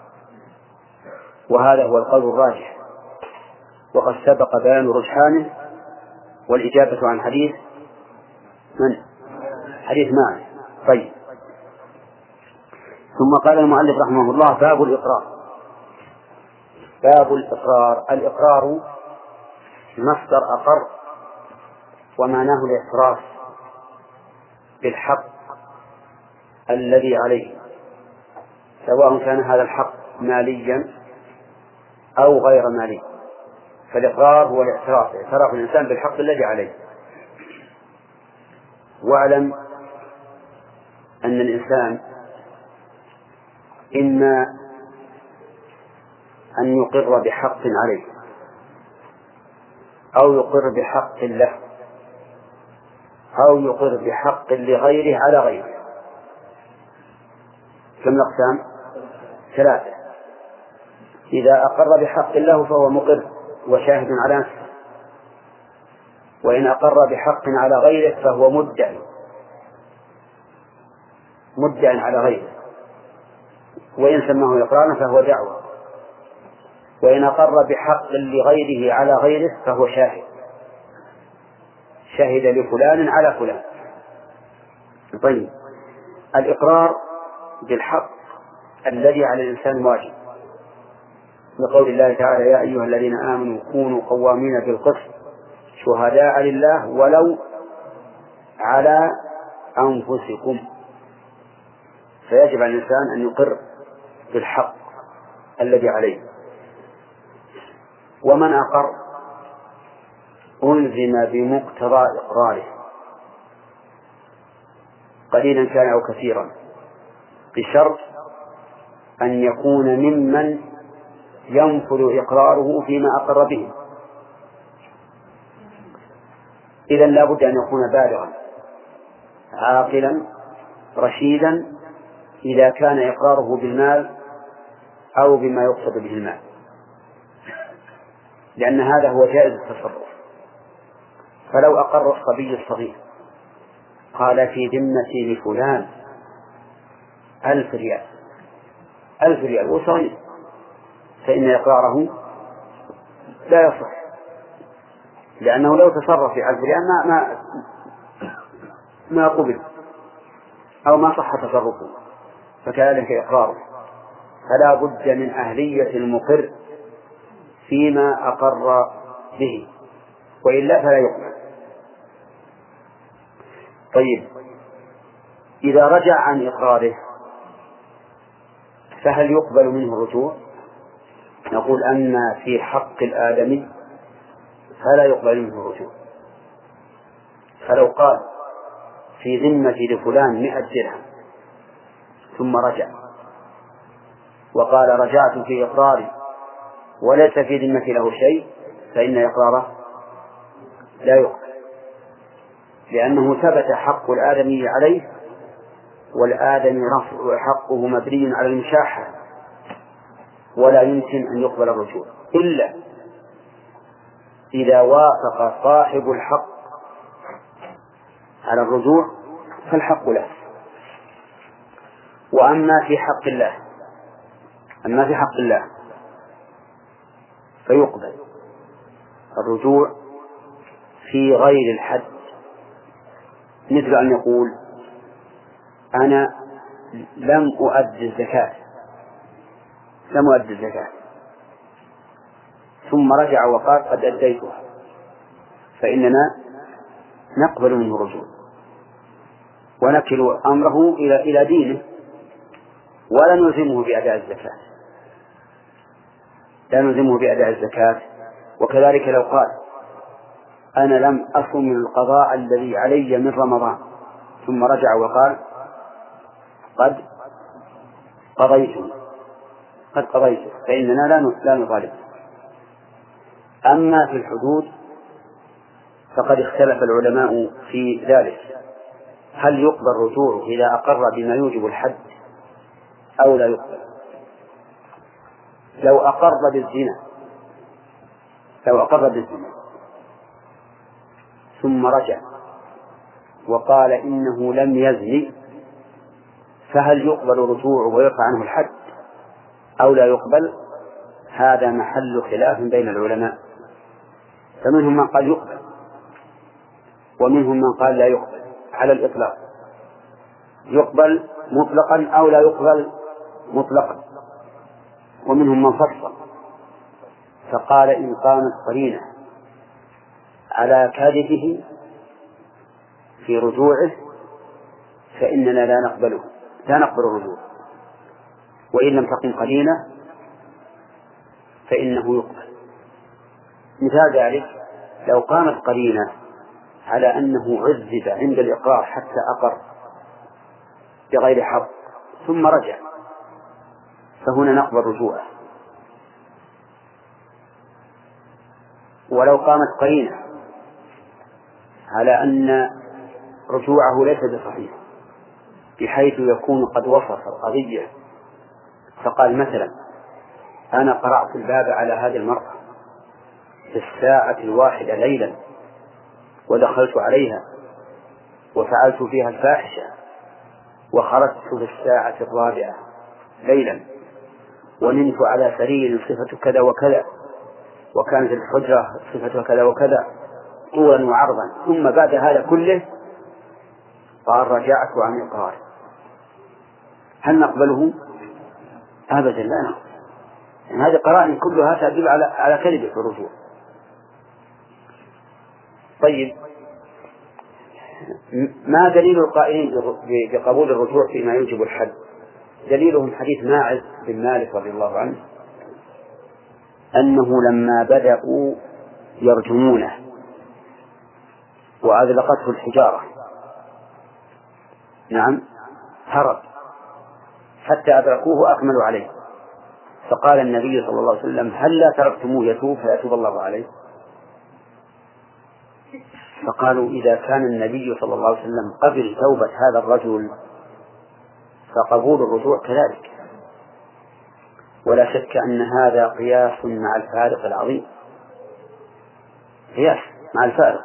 [SPEAKER 2] وهذا هو القول الراجح، وقد سبق بيان رجحانه والإجابة عن حديث ماعز. طيب، ثم قال المؤلف رحمه الله باب الإقرار. الإقرار مصدر أقر، ومعناه الإعتراف بالحق الذي عليه، سواء كان هذا الحق ماليا أو غير مالي. فالإقرار هو اعتراف الإنسان بالحق الذي عليه. واعلم أن الإنسان إما أن يقر بحق عليه أو يقر بحق له أو يقر بحق لغيره على غيره. كم الأقسام؟ 3. إذا أقر بحق له فهو مقر وشاهد على نفسه، وإن أقر بحق على غيره فهو مدع على غيره، وإن سماه إقرارا فهو دعوة، وإن أقر بحق لغيره على غيره فهو شاهد لفلان على فلان. طيب، الإقرار بالحق الذي على الإنسان واجب، لقول الله تعالى يا أيها الذين آمنوا كونوا قوامين بالقسط شهداء لله ولو على أنفسكم. فيجب على الإنسان أن يقر بالحق الذي عليه. ومن أقر ألزم بمقتضى إقراره قليلا كان أو كثيرا، بشرط أن يكون ممن ينفذ إقراره فيما أقر به. إذن لا بد أن يكون بالغا عاقلا رشيدا إذا كان إقراره بالمال أو بما يقصد به المال، لأن هذا هو جائز التصرف. فلو أقر الصبي الصغير قال في ذمتي لفلان 1000 ريال 1000 ريال وصغير، فإن إقراره لا يصح، لأنه لو تصرف في 1000 ريال ما قبل أو ما صح تصرفه، فكذلك إقراره. فلا بد من أهلية المقر فيما أقر به، وإلا فلا يقبل. طيب، إذا رجع عن إقراره فهل يقبل منه الرجوع؟ نقول أما في حق الآدمي فلا يقبل منه الرجوع. فلو قال في ذمتي لفلان 100 درهم ثم رجع وقال رجعت في إقراري وليس في ذمتي له شيء، فإن إقراره لا يقبل، لأنه ثبت حق الآدمي عليه، والآدمي حقه مبني على المشاحة، ولا يمكن أن يقبل الرجوع إلا إذا وافق صاحب الحق على الرجوع فالحق له. وأما في حق الله فيقبل الرجوع في غير الحد، مثل أن يقول أنا لم أؤدي الزكاة ثم رجع وقال قد أديتها، فإننا نقبل منه الرجوع ونكل أمره إلى دينه ولا نلزمه بأداء الزكاة. وكذلك لو قال أنا لم أصم القضاء الذي علي من رمضان ثم رجع وقال قد قضيته فإننا لا نطالب. أما في الحدود فقد اختلف العلماء في ذلك، هل يقبل الرجوع إذا أقر بما يوجب الحد أو لا يقبل؟ لو أقر بالزنا ثم رجع وقال إنه لم يزني، فهل يقبل رجوعه ويرفع عنه الحد أو لا يقبل؟ هذا محل خلاف بين العلماء، فمنهم من قال يقبل ومنهم من قال لا يقبل على الإطلاق، يقبل مطلقا أو لا يقبل مطلقا. ومنهم من فصل فقال إن قامت قرينة على كذبه في رجوعه فإننا لا نقبل الرجوع، وإن لم تقم قرينة فإنه يقبل. مثال ذلك لو قامت قرينة على أنه عذب عند الإقرار حتى أقر بغير حق ثم رجع، فهنا نقبل رجوعه. ولو قامت قرينة على أن رجوعه ليس بصحيح بحيث يكون قد وصف القضية، فقال مثلا أنا قرعت الباب على هذه المرأة في 1:00 ليلا ودخلت عليها وفعلت فيها الفاحشة وخرجت في 4:00 ليلا ونمت على سرير صفة كذا وكذا وكانت الحجرة صفة كذا وكذا طولا وعرضا، ثم بعد هذا كله قال رجعت عن إقرار، هل نقبله؟ أبدا لا نقبل. يعني هذه قرائن كلها تدل على كذب في الرجوع. طيب، ما دليل القائلين بقبول الرجوع فيما يوجب الحد؟ دليلهم حديث ماعز بن مالك رضي الله عنه أنه لما بدأوا يرجمونه وأذلقته الحجارة هرب حتى أدركوه أكملوا عليه، فقال النبي صلى الله عليه وسلم هل لا تركتموه يتوب فيتوب الله عليه؟ فقالوا إذا كان النبي صلى الله عليه وسلم قبل توبة هذا الرجل فقبول الرجوع كذلك، ولا شك أن هذا قياس مع الفارق العظيم، قياس مع الفارق.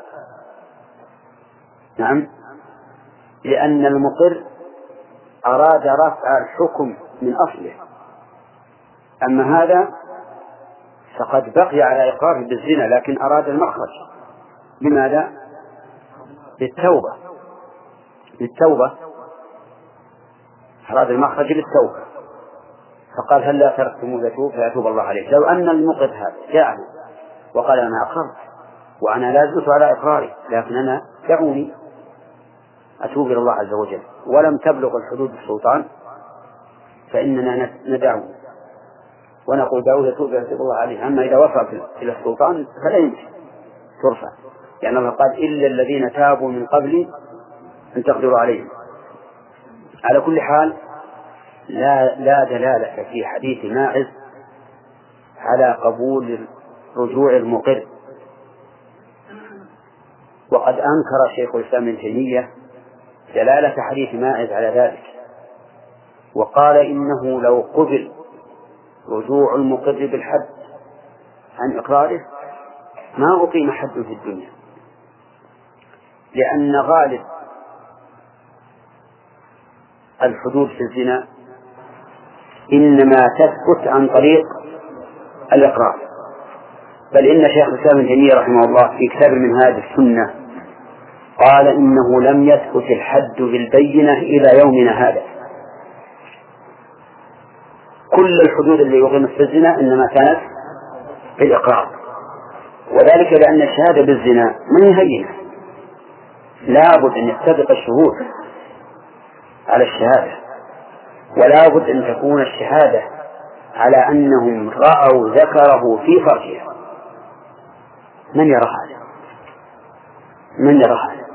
[SPEAKER 2] نعم، لأن المقر أراد رفع الحكم من أصله، أما هذا فقد بقي على إقراره بالزنا لكن أراد المخرج. بماذا؟ بالتوبة أراد المخرج بالتوبة، فقال هل لا تركتموه يتوب فيتوب الله عليه. لو أن المقر هذا جاء وقال أنا أقررت وأنا لا زلت على إقراري لكن أنا دعوني أتوب إلى الله عز وجل ولم تبلغ الحدود السلطان، فإننا ندعو ونقول دعوه يتوب الله عليه. أما إذا وصل إلى السلطان فلا يمكن ترفع، يعني الله قال إلا الذين تابوا من قبل أن تقدروا عليهم. على كل حال لا دلالة في حديث ماعز على قبول رجوع المقر، وقد أنكر شيخ الإسلام ابن تيمية دلالة حديث ماعز على ذلك، وقال إنه لو قبل رجوع المقر بالحد عن إقراره ما أقيم حد في الدنيا، لأن غالب الحدود في الزنا إنما تثبت عن طريق الإقرار. بل إن شيخ الإسلام ابن تيمية رحمه الله في كتاب المنهاج السنة قال إنه لم يثبت الحد بالبينة إلى يومنا هذا. كل الحدود اللي يقيم في الزنا إنما كانت بالإقرار، وذلك لأن الشهادة بالزنا من هينة، لا بد أن يتفق الشهود على الشهادة، ولا بد أن تكون الشهادة على أنهم رأوا ذكره في فرجها. من يرى هذا؟ من يرى هذا؟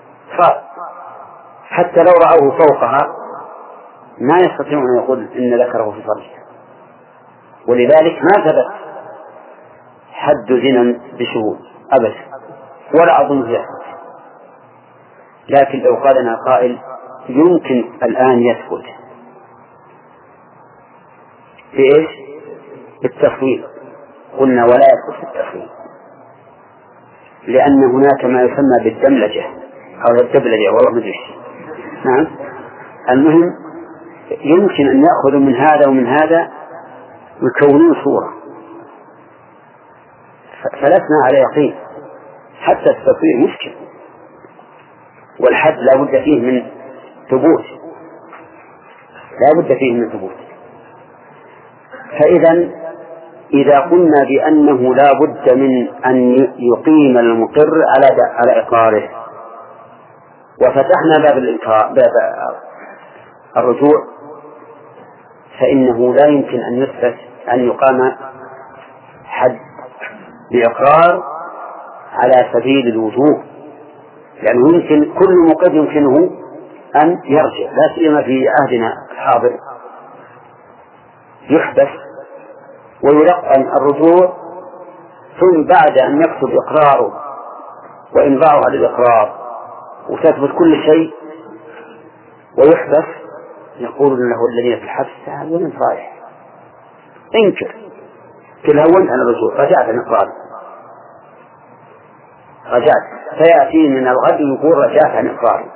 [SPEAKER 2] حتى لو رأوه فوقها ما يستطيعون أن يقول إن ذكره في فرجها، ولذلك ما ثبت حد زنا بشهود أبدا ولا أظن يثبت. لكن لو قال لنا قائل يمكن الآن يثبت في إيش؟ بالتصوير، قلنا ولا يثبت بالتصوير، لأن هناك ما يسمى بالدملجة أو الدبلجة والله مدري. نعم، المهم يمكن أن يأخذوا من هذا ومن هذا ويكونون صورة، فلسنا على يقين. حتى التصوير مشكل، والحد لا بد فيه من ثبوت، لا بد فيه من ثبوت. فإذا إذا قلنا بأنه لا بد من أن يقيم المقر على إقراره وفتحنا باب الرجوع، فإنه لا يمكن أن يثبت أن يقام حد بإقرار على سبيل الوجوب، لأنه يمكن كل مقر يمكنه أن يرجع، لا سيما في عهدنا الحاضر يحبس ويلقن الرجوع، ثم بعد أن يكتب إقراره وإمضاءه على الإقرار وتثبت كل شيء ويحبس يقول له الذين في الحبس تعال وين رايح؟ انكر تلهونت عن الرجوع، رجعت عن إقراري، رجعت، فيأتي من الغد يقول رجعت عن إقراري،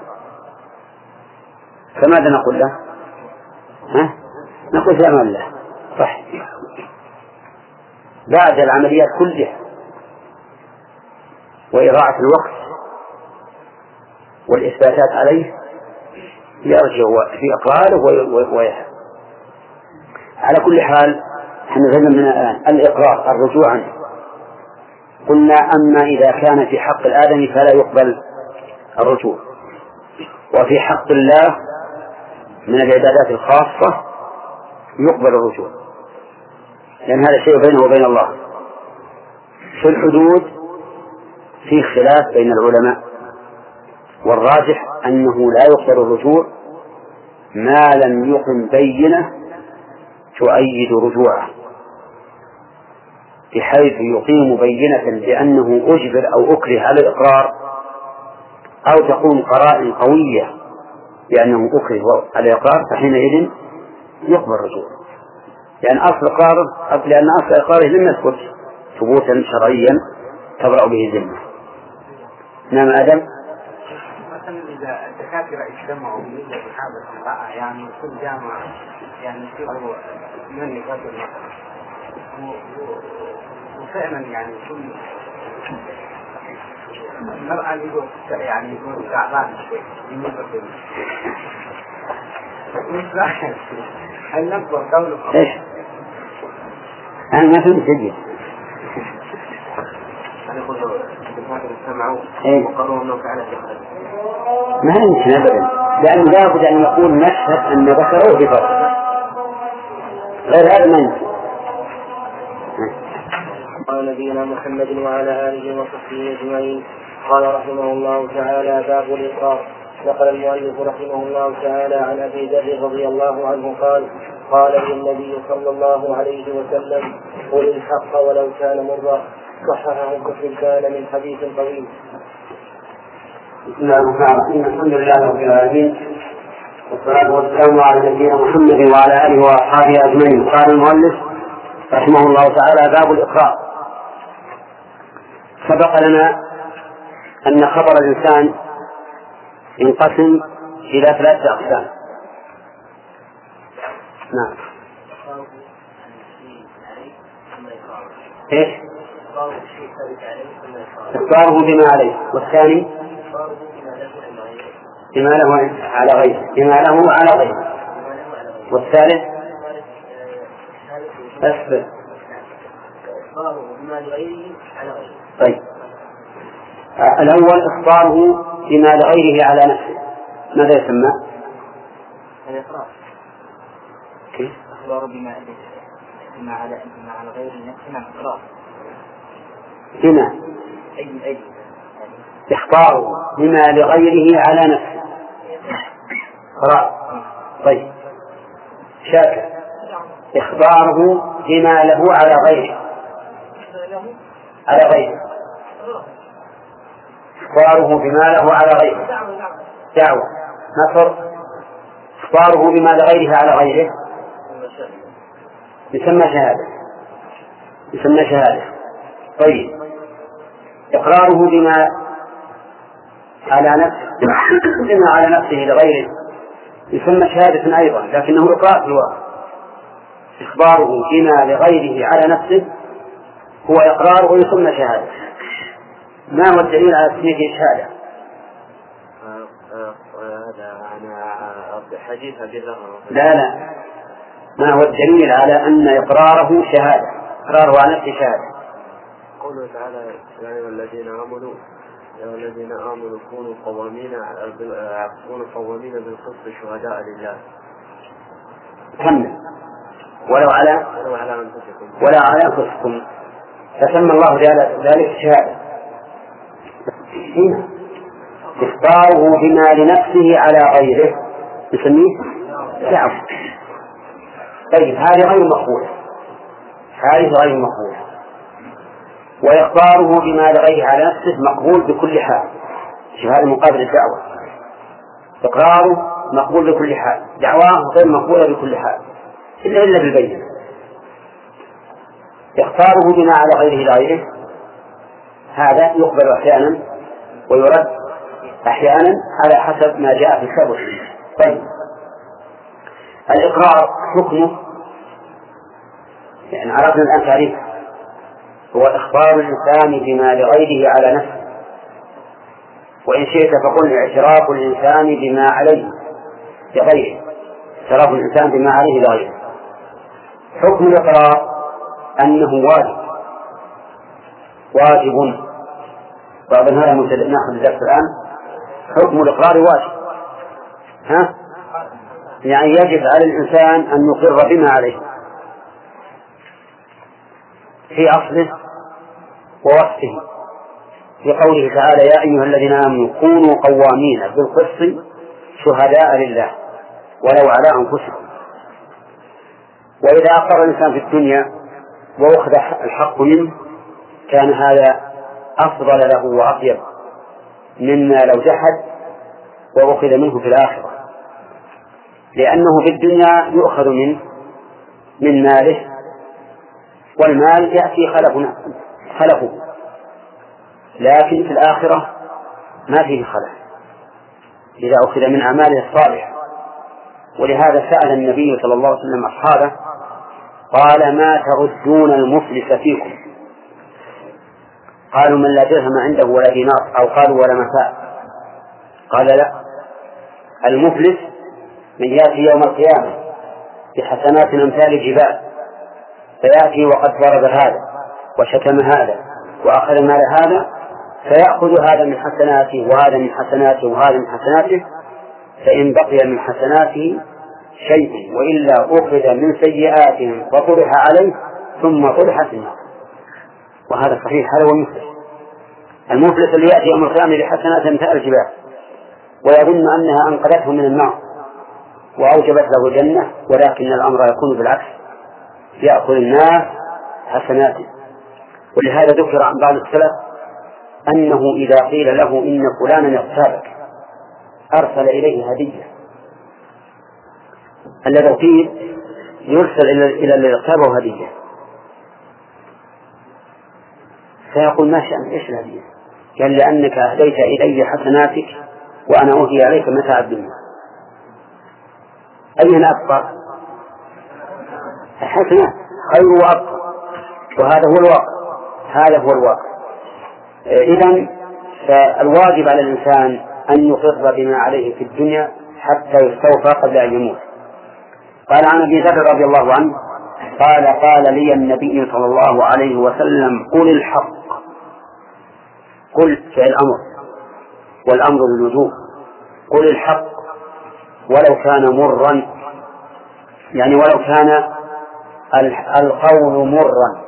[SPEAKER 2] فماذا نقول له؟ نقول في أمان الله صح. بعد العمليات كلها وإضاعة الوقت والإثباتات عليه يرجع في إقراره ويذهب. على كل حال نحن فهمنا من الآن الإقرار الرجوع عنه. قلنا أما إذا كان في حق الآدمي فلا يقبل الرجوع، وفي حق الله من العبادات الخاصة يقبل الرجوع، لأن هذا شيء بينه وبين الله. في الحدود في خلاف بين العلماء، والراجح أنه لا يقبل الرجوع ما لم يقم بينة تؤيد رجوعه، بحيث يقيم بينة بأنه أجبر أو أكره على الإقرار أو تقوم قرائن قوية بأنه أكره على الإقرار، فحينئذ يقبل رجوعه، لأن أصل إقراره لم يثبت ثبوتا شرعيا تبرأ به الذمة. نعم آدم.
[SPEAKER 6] مثلا إذا الدكاترة اجتمعوا يوجد بحاجة امرأة، يعني كل جامعة يعني يصيروا من يقدر وفعلا يعني كل المرأة يقول يعني يقول تعبان شوي يمكن هل نقبل قوله؟
[SPEAKER 2] إيش؟ أنا ما فهمت جيد.
[SPEAKER 6] أنا أقول الدكاترة اجتمعوا وقالوا أنه فعلا يخرج.
[SPEAKER 2] ما يمكن أبدا، لأنه لابد أن يكون نشهد أن ذكره بفرق، غير هذا ما يمكن.
[SPEAKER 3] قال نبينا محمد وعلى آله وصحبه أجمعين. قال رحمه الله تعالى: باب الإقرار. نقل المؤلف رحمه الله تعالى عن أبي ذر رضي الله عنه قال: قال لي النبي صلى الله عليه وسلم: قل الحق ولو كان مرا. صححه ابن حبان من حديث طويل.
[SPEAKER 2] بسم الله الرحمن الرحيم. الحمد لله رب العالمين، والصلاة والسلام على نبينا محمد وعلى آله وأصحابه أجمعين. قال المؤلف رحمه الله تعالى: باب الإقرار. سبق لنا أن خبر الإنسان ينقسم إلى 3 أقسام. نعم. إيش؟ إقراره بما عليه، والثاني بما له على غيره، بما له على غيره، والثالث أثبت. طيب، الأول إخباره بما لغيره على نفسه، ماذا يسمى؟
[SPEAKER 6] الإقرار.
[SPEAKER 2] كيف؟
[SPEAKER 6] إخباره بما على غير نفسه إقرار.
[SPEAKER 2] هنا إخباره بما لغيره على نفسه إقرار. طيب، شاكر إخباره بما له على غيره، إخباره بما له على غيره دعوة. نصر إخباره بما لغيره على غيره يسمى شهادة. طيب، إقراره بما على نفسه لغيره يسمى شهادة أيضا، لكنه إقرار في الواقع. إخباره بما لغيره على نفسه هو إقرار ويسمى شهادة. ما هو الدليل على تسميته شهادة؟
[SPEAKER 6] هذا حديث أبي ذر.
[SPEAKER 2] لا، ما هو الدليل على أن إقراره شهادة؟ إقراره على نفسه شهادة.
[SPEAKER 6] قوله تعالى: يا أيها الذين آمنوا كونوا قوامين بالقسط شهداء لله.
[SPEAKER 2] كمل. ولو على أنفسكم فسمى الله ذلك شهادة. هنا إخباره بما لنفسه على غيره يسميه دعوة. طيب، هذه غير مقبولة. وإخباره بما لغيره على نفسه مقبول بكل حال. شوف، هذا مقابل الدعوة. إقراره مقبول بكل حال، دعواه غير مقبولة بكل حال إلا بالبينة. إخباره بما على غيره لغيره هذا يقبل أحيانا ويرد أحيانا على حسب ما جاء في الكتاب والسنة. طيب، الإقرار حكمه يعني عرفنا الآن تعريفه، هو إخبار الإنسان بما لغيره على نفسه، وإن شئت فقل اعتراف الإنسان بما عليه لغيره، اعتراف الإنسان بما عليه لغيره. حكم الإقرار أنه واجب. بعد هذا نأخذ الدرس الآن. حكم الإقرار واجب، يعني يجب على الإنسان أن يقر بما عليه في أصله ووصفه، في قوله تعالى: يا أيها الذين آمنوا كونوا قوامين بالقسط شهداء لله ولو على أنفسكم. وإذا أقر الإنسان في الدنيا وأخذ الحق منه كان هذا أفضل له وأطيب مما لو جحد وأخذ منه في الآخرة، لأنه في الدنيا يؤخذ من ماله، والمال يأتي خلفه، لكن في الآخرة ما فيه خلف إذا أخذ من أعماله الصالحة. ولهذا سأل النبي صلى الله عليه وسلم أصحابه قال: ما تردون المفلس فيكم؟ قالوا: من لا درهم عنده ولا دينار، أو قالوا: ولا متاع. قال: لا، المفلس من يأتي يوم القيامة بحسنات أمثال الجبال، فيأتي وقد ضرب هذا وشتم هذا وأخذ مال هذا، فيأخذ هذا من حسناته وهذا من حسناته وهذا من حسناته، فإن بقي من حسناته شيء وإلا أخذ من سيئاتهم فطرح عليه ثم طرح في النار. وهذا صحيح، هذا هو المفلس اللي يأتي يوم القيامة بحسنات أمثال الجبال ويظن أنها أنقذته من النار وأوجبت له الجنة، ولكن الأمر يكون بالعكس، يأخذ الناس حسناته. ولهذا ذكر عن بعض السلف أنه إذا قيل له إن فلانا اغتابك أرسل إليه هدية. الذي قيل يرسل إلى الذي اغتابه هدية، فيقول: ما شأن؟ إيش الهدية؟ قال: لأنك أهديت إلي حسناتك وأنا أهدي عليك متاع الدنيا. أين أبقى؟ الحسنات خير وأبقى، وهذا هو الواقع، هذا هو الواقع. إذن فالواجب على الإنسان أن يقر بما عليه في الدنيا حتى يستوفى قبل أن يموت. قال عن أبي ذر رضي الله عنه قال لي النبي صلى الله عليه وسلم: قل الحق. قل فعل أمر، والأمر للوجوب. قل الحق ولو كان مرا، يعني ولو كان القول مرا،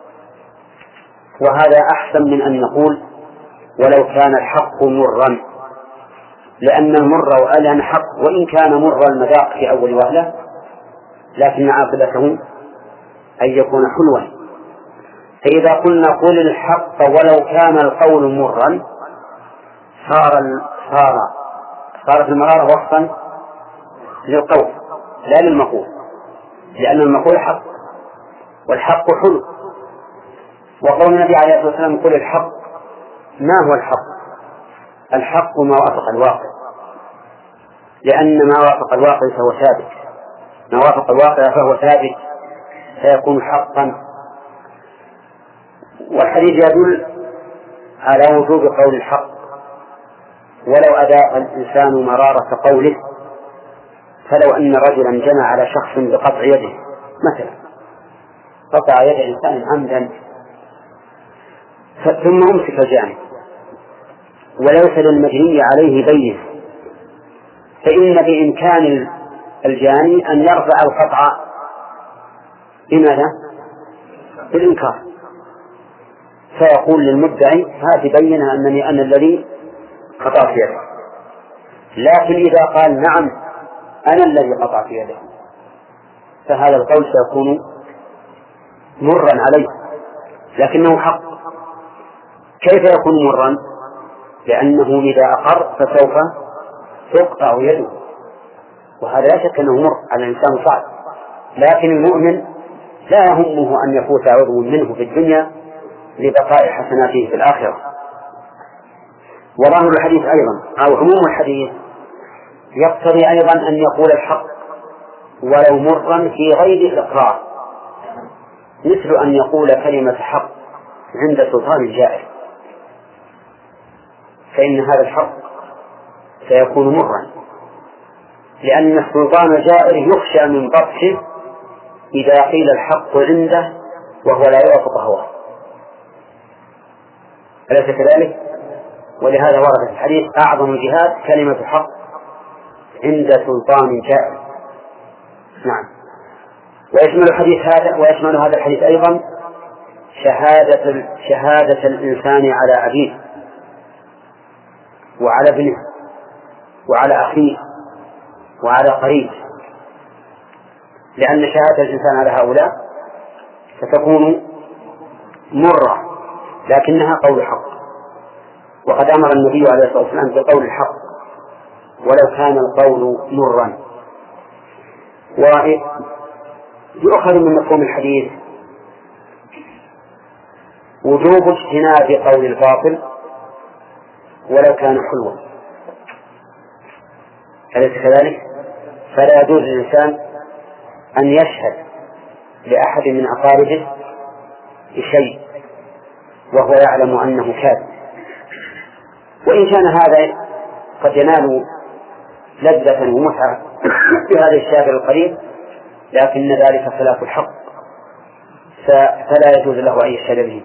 [SPEAKER 2] وهذا أحسن من أن نقول ولو كان الحق مرا، لأن المر وألان حق، وإن كان مر المذاق في أول وهلة لكن عاقبته أن يكون حلوا. فإذا قلنا قل الحق ولو كان القول مرا صارت المرارة وصفا للقول لا للمقول، لأن المقول حق والحق حلو. وقول النبي عليه الصلاة والسلام: قل الحق. ما هو الحق؟ الحق ما وافق الواقع، لأن ما وافق الواقع فهو ثابت، ما وافق الواقع فهو ثابت فيكون حقا. والحديث يدل على وجوب قول الحق، ولو أذاق الإنسان مرارة قوله، فلو أن رجلا جنى على شخص بقطع يده مثلا، قطع يد إنسان عمدا ثم أمسك الجاني وليس للمجني عليه بين، فإن بإمكان الجاني أن يرفع القطع بماذا؟ بالإنكار، فيقول للمدعي: هذه بينها أنني أنا الذي قطعت يده. لكن إذا قال: نعم أنا الذي قطعت يده، فهذا القول سيكون مرا عليه لكنه حق. كيف يكون مرا؟ لأنه إذا أقر فسوف تقطع يده، وهذا لا شك أنه مر على الإنسان صعب. لكن المؤمن لا يهمه أن يفوت عضو منه في الدنيا لبقاء حسناته في الآخرة. وظاهر الحديث أيضا أو عموم الحديث يقتضي أيضا أن يقول الحق ولو مرا في غير الإقرار، مثل أن يقول كلمة حق عند سلطان جائر، فإن هذا الحق سيكون مرا، لأن السلطان جائر يخشى من بطشه إذا قيل الحق عنده وهو لا يوافق هواه، أليس كذلك؟ ولهذا ورد في الحديث: أعظم الجهاد كلمة حق عند سلطان جائر. نعم. ويشمل هذا الحديث أيضا شهادة الإنسان على أبيه وعلى ابنه وعلى أخيه وعلى قريبه، لأن شهادة الإنسان على هؤلاء ستكون مرة لكنها قول حق، وقد أمر النبي عليه الصلاة والسلام بقول الحق ولو كان القول مرا. ويؤخذ من مفهوم الحديث وجوب اجتناب قول الباطل ولو كان حلوا، أليس كذلك؟ فلا يجوز للإنسان أن يشهد لأحد من أقاربه بشيء وهو يعلم أنه كاذب، وإن كان هذا قد ينال لذة ومتعة بهذا الشاغل القريب، لكن ذلك خلاف الحق فلا يجوز له أن يشهد به.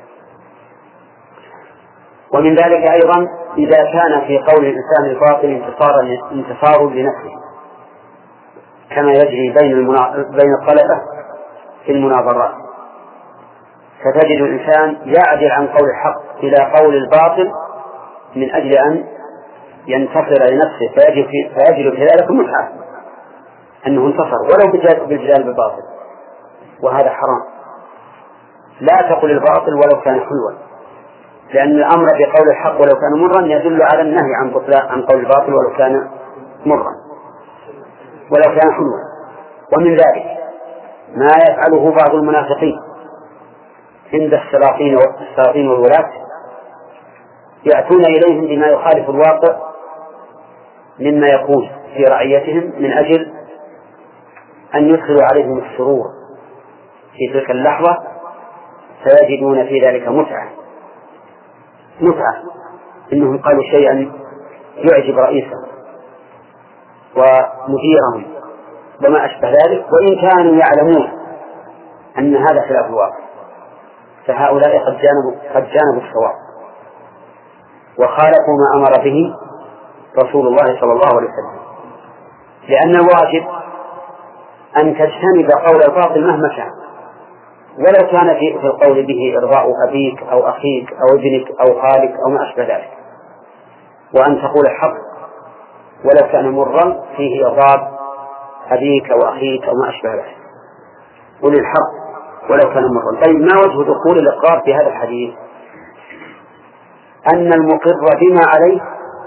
[SPEAKER 2] ومن ذلك أيضا إذا كان في قول الإنسان الباطل انتصار لنفسه، كما يجري بين الطلبة في المناظرات، فتجد الإنسان يعدل عن قول الحق إلى قول الباطل من أجل أن ينتصر لنفسه، فيجد في ذلك متعة أنه انتصر ولو بالجدال بالباطل، وهذا حرام. لا تقل الباطل ولو كان حلوا، لأن الأمر بقول الحق ولو كان مرا يدل على النهي عن قول الباطل ولو كان مرا ولو كان حلوا. ومن ذلك ما يفعله بعض المنافقين عند السلاطين والولاة، يأتون إليهم بما يخالف الواقع مما يكون في رعيتهم من أجل أن يدخلوا عليهم السرور في تلك اللحظة، فيجدون في ذلك متعة إنهم قالوا شيئا يعجب رئيسهم ومديرهم وما أشبه ذلك، وإن كانوا يعلمون أن هذا خلاف الواقع، فهؤلاء قد جانبوا الصواب وخالفوا ما أمر به رسول الله صلى الله عليه وسلم. لأن الواجب أن تجتنب قول الباطل مهما كان، ولو كان في القول به إرضاء أبيك أو أخيك أو ابنك أو خالك أو ما أشبه ذلك، وأن تقول الحق ولو كان مرا فيه إرضاء أبيك أو أخيك أو ما أشبه ذلك، قل الحق ولو كان مرا. طيب ما وجه دخول الإقرار في هذا الحديث؟ أن المقر بما عليه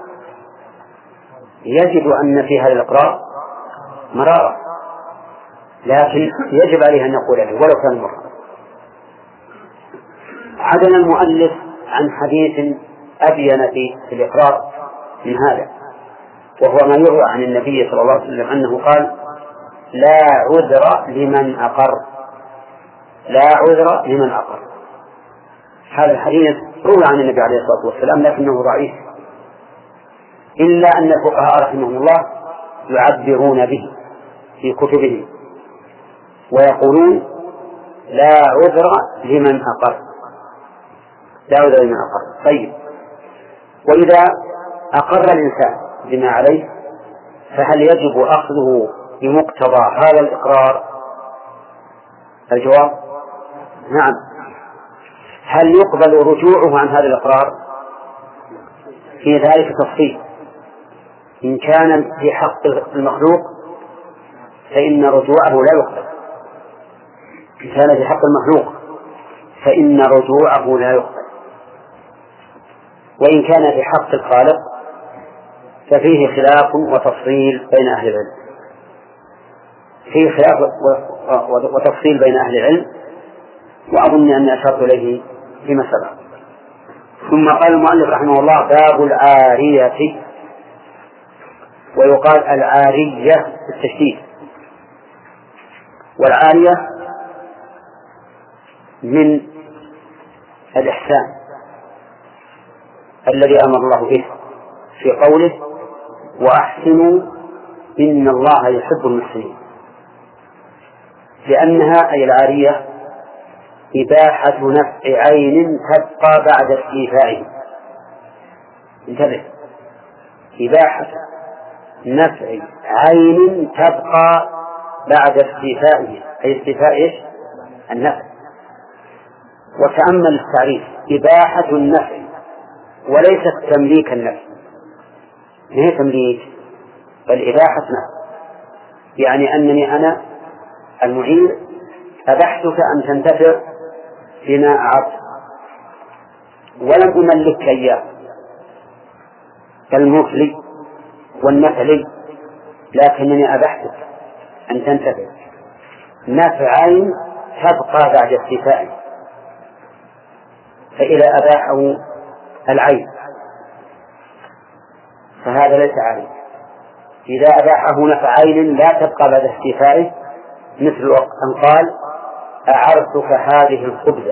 [SPEAKER 2] يجد أن في هذا الإقرار مرارة، لكن يجب عليه أن يقول له ولو كان مرا. عدل المؤلف عن حديث أبين في الإقرار من هذا، وهو ما يروى عن النبي صلى الله عليه وسلم أنه قال: لا عذر لمن أقر، لا عذر لمن أقر. هذا الحديث روى عن النبي عليه الصلاة والسلام لكنه ضعيف، إلا أن الفقهاء رحمهم الله يعبرون به في كتبهم ويقولون: لا عذر لمن أقر، لا عذر لمن أقر. طيب، وإذا أقر الإنسان بما عليه فهل يجب أخذه بمقتضى هذا الإقرار؟ الجواب: نعم. هل يقبل رجوعه عن هذا الإقرار؟ في ذلك تفصيل. إن كان في حق المخلوق فإن رجوعه لا يقبل، إن كان في حق المخلوق فإن رجوعه لا يقبل، وإن كان في حق الخالق ففيه خلاف وتفصيل بين أهل العلم، فيه خلاف وتفصيل بين أهل العلم، وأظن أن أشرت إليه فيما سبق. ثم قال المؤلف رحمه الله: باب العارية. ويقال العارية بالتشديد، والعارية من الإحسان الذي أمر الله به في قوله: وأحسنوا إن الله يحب المحسنين، لأنها أي العارية إباحة نفع عين تبقى بعد استيفائه. انتبه، إباحة نفع عين تبقى بعد استيفائه، أي استيفاء إيش؟ النفع. وتأمل التعريف: إباحة النفع وليست تمليك النفع. ما هي تمليك؟ بل إباحة نفع، يعني أنني أنا المعير أبحتك أن تنتفع بما أعطت ولم أملكك إياه، كالملك لي والنفع لي، لكنني أبحث أن تنتفع. نفع عين تبقى بعد استيفائه، فإذا أباحه العين فهذا ليس عين. إذا أباحه نفع عين لا تبقى بعد استيفائه، مثل أن قال أعرتك هذه الخبزة،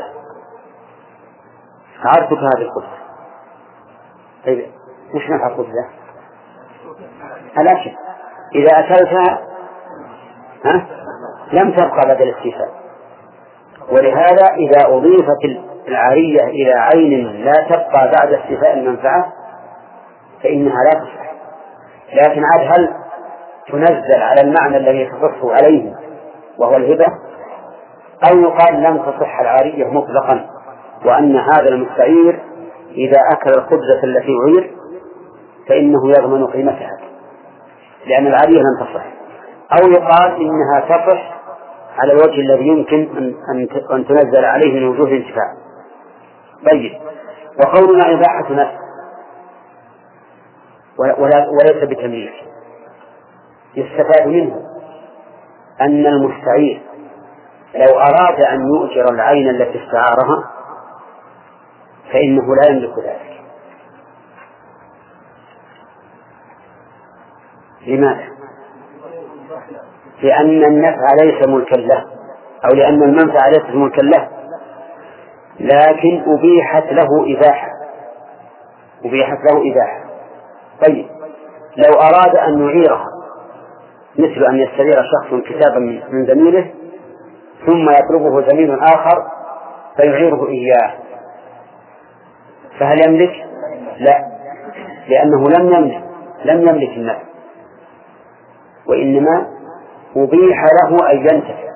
[SPEAKER 2] أعرتك هذه الخبزة. طيب وش نفع الخبزة؟ الأكل. إذا أكلتها لم تبقى بعد الاستيفاء. ولهذا إذا أضيفت العارية إلى عين لا تبقى بعد استيفاء المنفعة فإنها لا تصح. لكن عاد هل تنزل على المعنى الذي تصح عليه وهو الهبة، أو يقال لم تصح العارية مطلقا، وأن هذا المستعير إذا أكل الخبزة التي أعير فإنه يضمن قيمتها لأن العارية لم تصح، أو يقال إنها تصح على الوجه الذي يمكن أن تنزل عليه من وجوه الانتفاع. طيب، وقولنا إباحة نفس وليس بتمليك يستفاد منه أن المستعير لو أراد أن يؤجر العين التي استعارها فإنه لا يملك ذلك. لماذا؟ لأن النفع ليس ملكا له، أو لأن المنفعة ليست ملكا له، لكن أبيحت له إباحة. طيب، لو أراد أن يعيرها مثل أن يستعير شخص كتابا من زميله ثم يطلبه زميل آخر فيعيره إياه، فهل يملك؟ لا، لأنه لم يملك النفع، وإنما أبيح له أن ينتفع.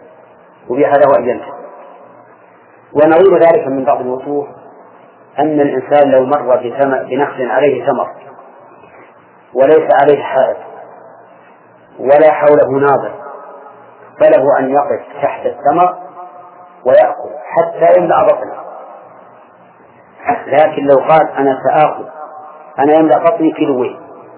[SPEAKER 2] ونظير ذلك من بعض الوجوه أن الإنسان لو مر بنخل عليه ثمر وليس عليه حائط ولا حوله ناظر فله أن يقف تحت الثمر ويأكل حتى يملأ بطنه. لكن لو قال أنا يملأ بطني كيلوين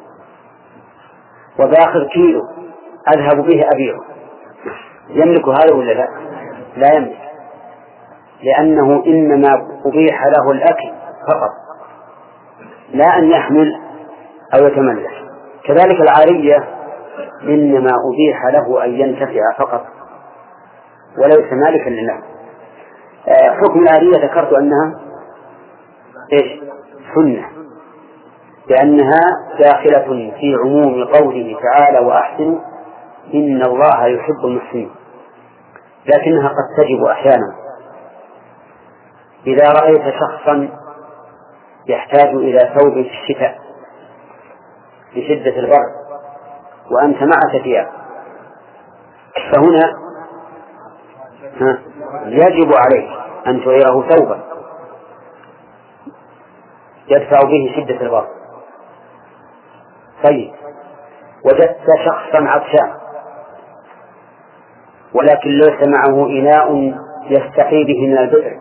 [SPEAKER 2] وبآخر كيلو أذهب به أبيعه، يملك هذا ولا لا؟ لا يملك، لأنه إنما أبيح له الأكل فقط، لا أن يحمل أو يتملك. كذلك العارية إنما أبيح له أن ينتفع فقط وليس مالكا لله. حكم العارية ذكرت أنها سنة، لأنها داخلة في عموم قوله تعالى وأحسنوا إن الله يحب المحسنين، لكنها قد تجب أحيانا. إذا رأيت شخصا يحتاج إلى ثوب في الشتاء لشدة البرد وأنت معك ثياب، فهنا يجب عليك أن تعيره ثوبا يدفع به شدة البرد. طيب، وجدت شخصا عطشان ولكن ليس معه إناء يستقي به من البئر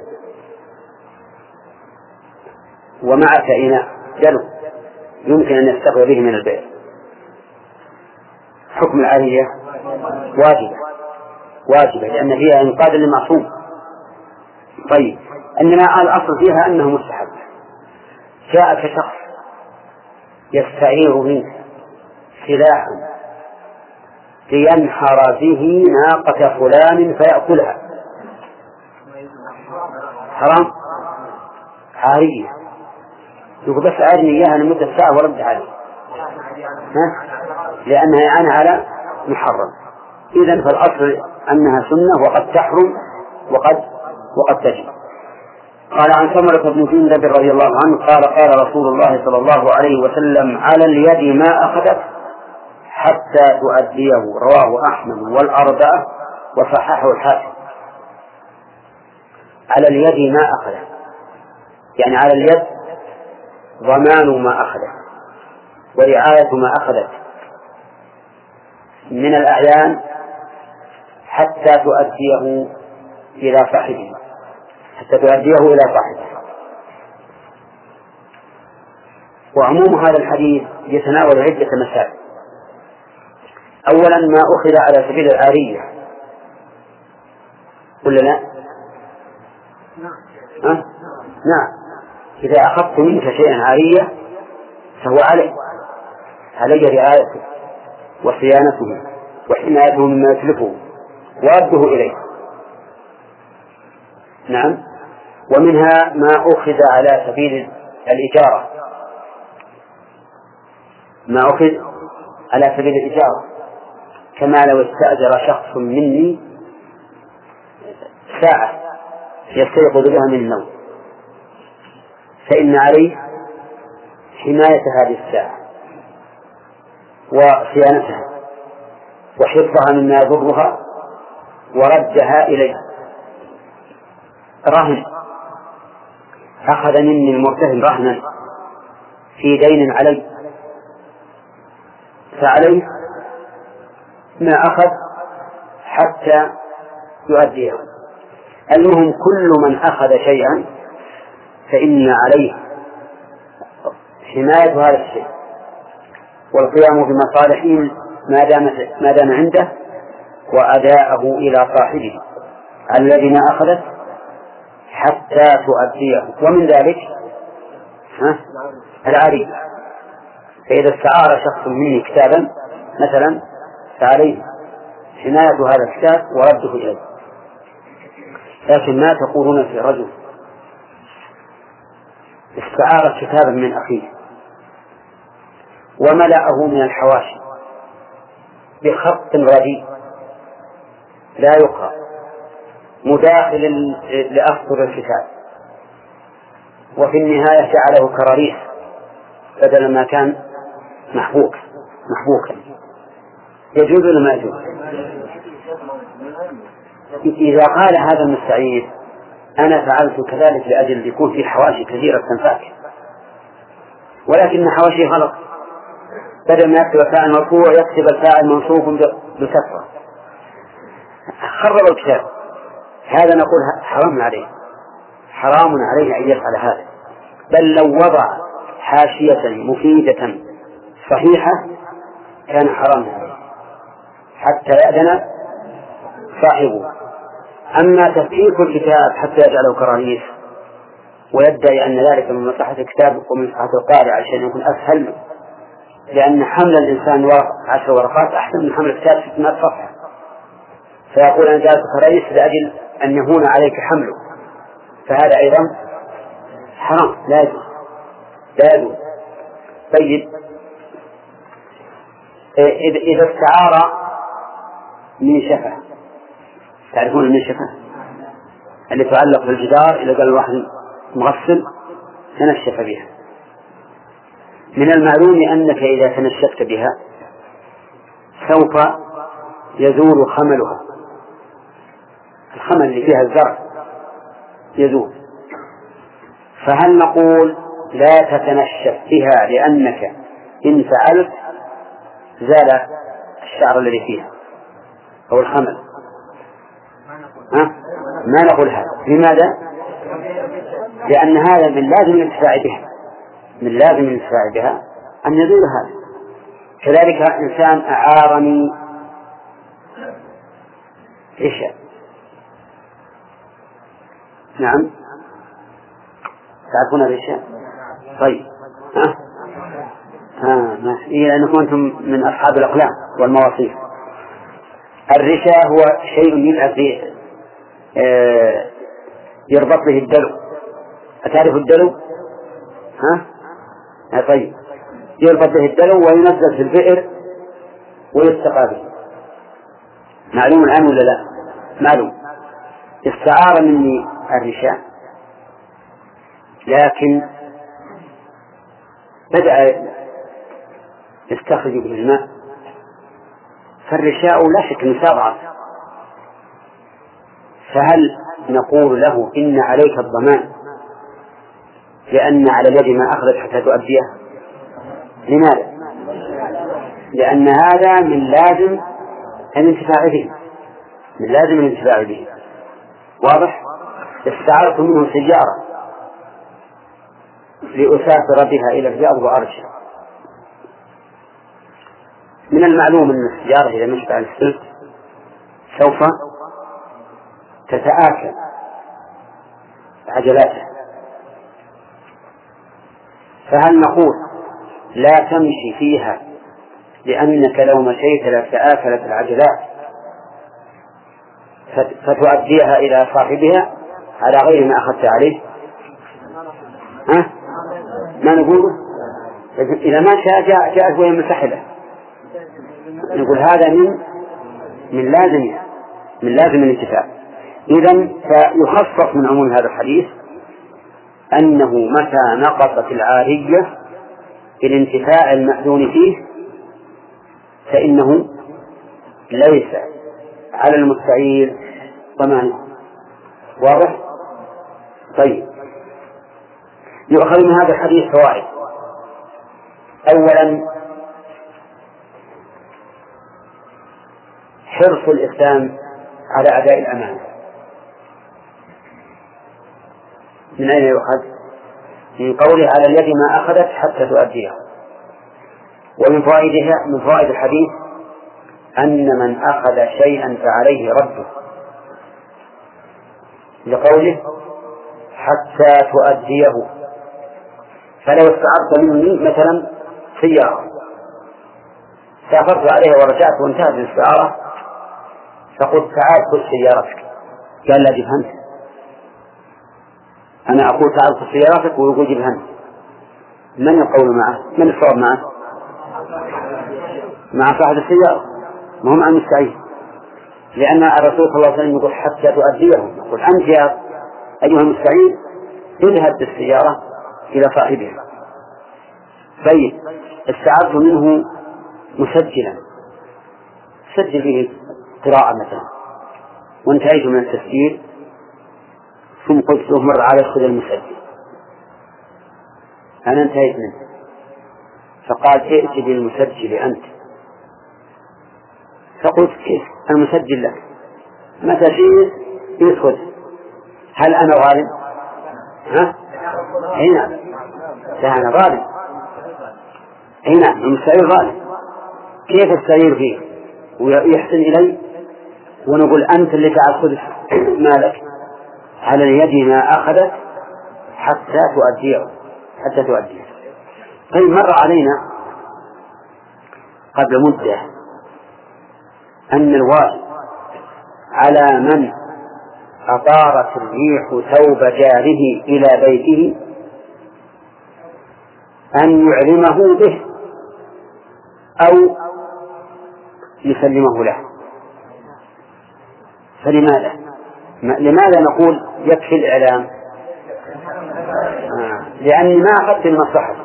[SPEAKER 2] ومعك إناء جلو يمكن أن يستقي به من البئر، حكم العارية واجبة لأن فيها إنقاذ للمعصوم. طيب، إنما الأصل فيها أنه مستحب. جاءك شخص يستعير منك سلاحا لينحر به ناقة فلان فيأكلها، حرام؟ عارية. يقول بس أعرني إياها لمدة ساعة ورد عليه، لأنها يعني على محرم. إذن فالأصل أنها سنة وقد تحرم وقد تجب. قال عن سمرة بن جندب رضي الله عنه قال رسول الله صلى الله عليه وسلم على اليد ما أخذت حتى تؤديه، رواه أحمد والأربعة وصححه الحاكم. على اليد ما أخذت يعني على اليد ضمان ما أخذت ورعاية ما أخذت من الأعيان حتى تؤديه إلى صاحبه، وعموم هذا الحديث يتناول عدة مسائل. أولا ما أخذ على سبيل العارية ولا لا؟ نعم. إذا أخذت منك شيئا عارية فهو علي رعايته وصيانته وحمايته مما يتلفه ورده إليه. نعم. ومنها ما أخذ على سبيل الإجارة، ما أخذ على سبيل الإجارة، كما لو استأجر شخص مني ساعة يستيقظ بها من النوم، فإن عليه حماية هذه الساعة وصيانتها وحفظها مما يضرها وردها إليه. رهن، أخذ مني المرتهن رهنا في دين علي، فعليه ما أخذ حتى يؤديه. المهم كل من أخذ شيئا فإن عليه حماية هذا الشيء والقيام بمصالحه ما دام عنده وأداءه إلى صاحبه الذي ما أخذت حتى تؤديه. ومن ذلك العارية، فإذا استعار شخص مني كتابا مثلا فعليه حماية هذا الكتاب ورده إليه. لكن ما تقولون في رجل استعار كتابا من أخيه وملأه من الحواشي بخط رديء لا يقرأ مداخل لأسطر الكتاب، وفي النهاية جعله كراريس بدل ما كان محبوكا، يجوز ولا ما يجوز؟ إذا قال هذا المستعير أنا فعلت كذلك لأجل يكون في حواشي كثيرة تنفاك، ولكن حواشي غلط، بدل ما يكتب الفاعل مرفوع يكتب الفاعل منصوب بكسرة، خرب الكتاب. هذا نقول حرام عليه أن يفعل هذا، بل لو وضع حاشية مفيدة صحيحة كان حراما عليه حتى يأذن صاحبه. أما تفكيك الكتاب حتى يجعله كراريس ويدعي أن ذلك من مصلحة الكتاب ومن مصلحة القارئ عشان يكون أسهل له، لأن حمل الإنسان 10 ورقات أحسن من حمل الكتاب 600 صفحة، فيقول أنا جعلت كراريس لأجل أن يهون عليك حمله، فهذا أيضا حرام لا يجوز. طيب إذا استعار من شفة، تعرفون المنشفة اللي تعلق بالجدار إذا قال الواحد مغسل تنشف بها، من المعلوم أنك إذا تنشفت بها سوف يزول خملها، الخمل اللي فيها الزرع يزول، فهل نقول لا تتنشف بها لأنك إن فعلت زال الشعر الذي فيها أو الخمل؟ ما نقول هذا. لماذا؟ لأن هذا من لازم الانتفاع بها أن يزول هذا. كذلك إنسان أعارني رشا، نعم تعرفون الرشا؟ طيب لأنكم أنتم من أصحاب الأقلام والمواصيف. الرشا هو شيء يلعب فيه يربط به الدلو، أتعرف الدلو؟ طيب يربط به الدلو وينزل في البئر ويستقى به، معلوم الآن ولا لا؟ معلوم. استعار مني الرشا لكن بدأ يستخرج به الماء، فالرشاء لا شك أنه ساضعف، فهل نقول له إن عليك الضمان لأن على اليد ما أخذت حتى تؤديه؟ لماذا؟ لأن هذا من لازم الانتفاع به، واضح؟ استعرت منه سيارة لأسافر بها إلى الرياض وأرجع. من المعلوم أن السيارة إذا مشت على السلك سوف تتآكل عجلاتها، فهل نقول لا تمشي فيها لأنك لو مشيت لتآكلت العجلات فتؤديها إلى صاحبها على غير ما أخذت عليه؟ ما نقوله؟ إذا ما شاء جاءت وهي مسحلة، نقول هذا من لازم الاتفاق. إذن فيخصص من عموم هذا الحديث أنه متى نقصت العارية بالانتفاع المأذون فيه فإنه ليس على المستعير ضمان. واضح؟ طيب، يؤخذ من هذا الحديث فوائد. أولا حرص الإسلام على أداء الأمانة. من أين يؤخذ؟ من قوله على اليد ما أخذت حتى تؤديها. ومن فوائد الحديث أن من أخذ شيئا فعليه رده، لقوله حتى تؤديه. فلو استعرت مني مثلا سيارة سافرت عليها ورجعت وانتهت الاستعارة فقلت تعال خذ سيارتك، قال لا جبها أنت. أنا أقول تعال خذ سيارتك ويقول جبها أنت، من القول معه؟ من الصواب معه؟ مع صاحب السيارة، ما هو مع المستعير، لأن الرسول صلى الله عليه وسلم يقول حتى تؤديه. يقول أنت يا أيها المستعير اذهب بالسيارة إلى صاحبها. طيب، استعرت منه مسجلا، سجل فيه قراءة مثلا، وانتهيت من التسجيل ثم قلت له مر على خذ المسجل، أنا انتهيت منه، فقال ائت بالمسجل أنت. فقلت كيف المسجل لك؟ متى شيء يدخل، هل أنا غالب؟ هنا فأنا غالب، هنا المستعير غالب. كيف السعير فيه ويحسن إلي ونقول أنت اللي تأخذ مالك؟ على اليد ما أخذت حتى تؤديه. طيب، مر علينا قبل مدة أن الواجب على من أطارت الريح ثوب جاره إلى بيته أن يعلمه به أو يسلمه له. فلماذا؟ لماذا نقول يكفي الإعلام؟ لأني ما أخذت المصلحة،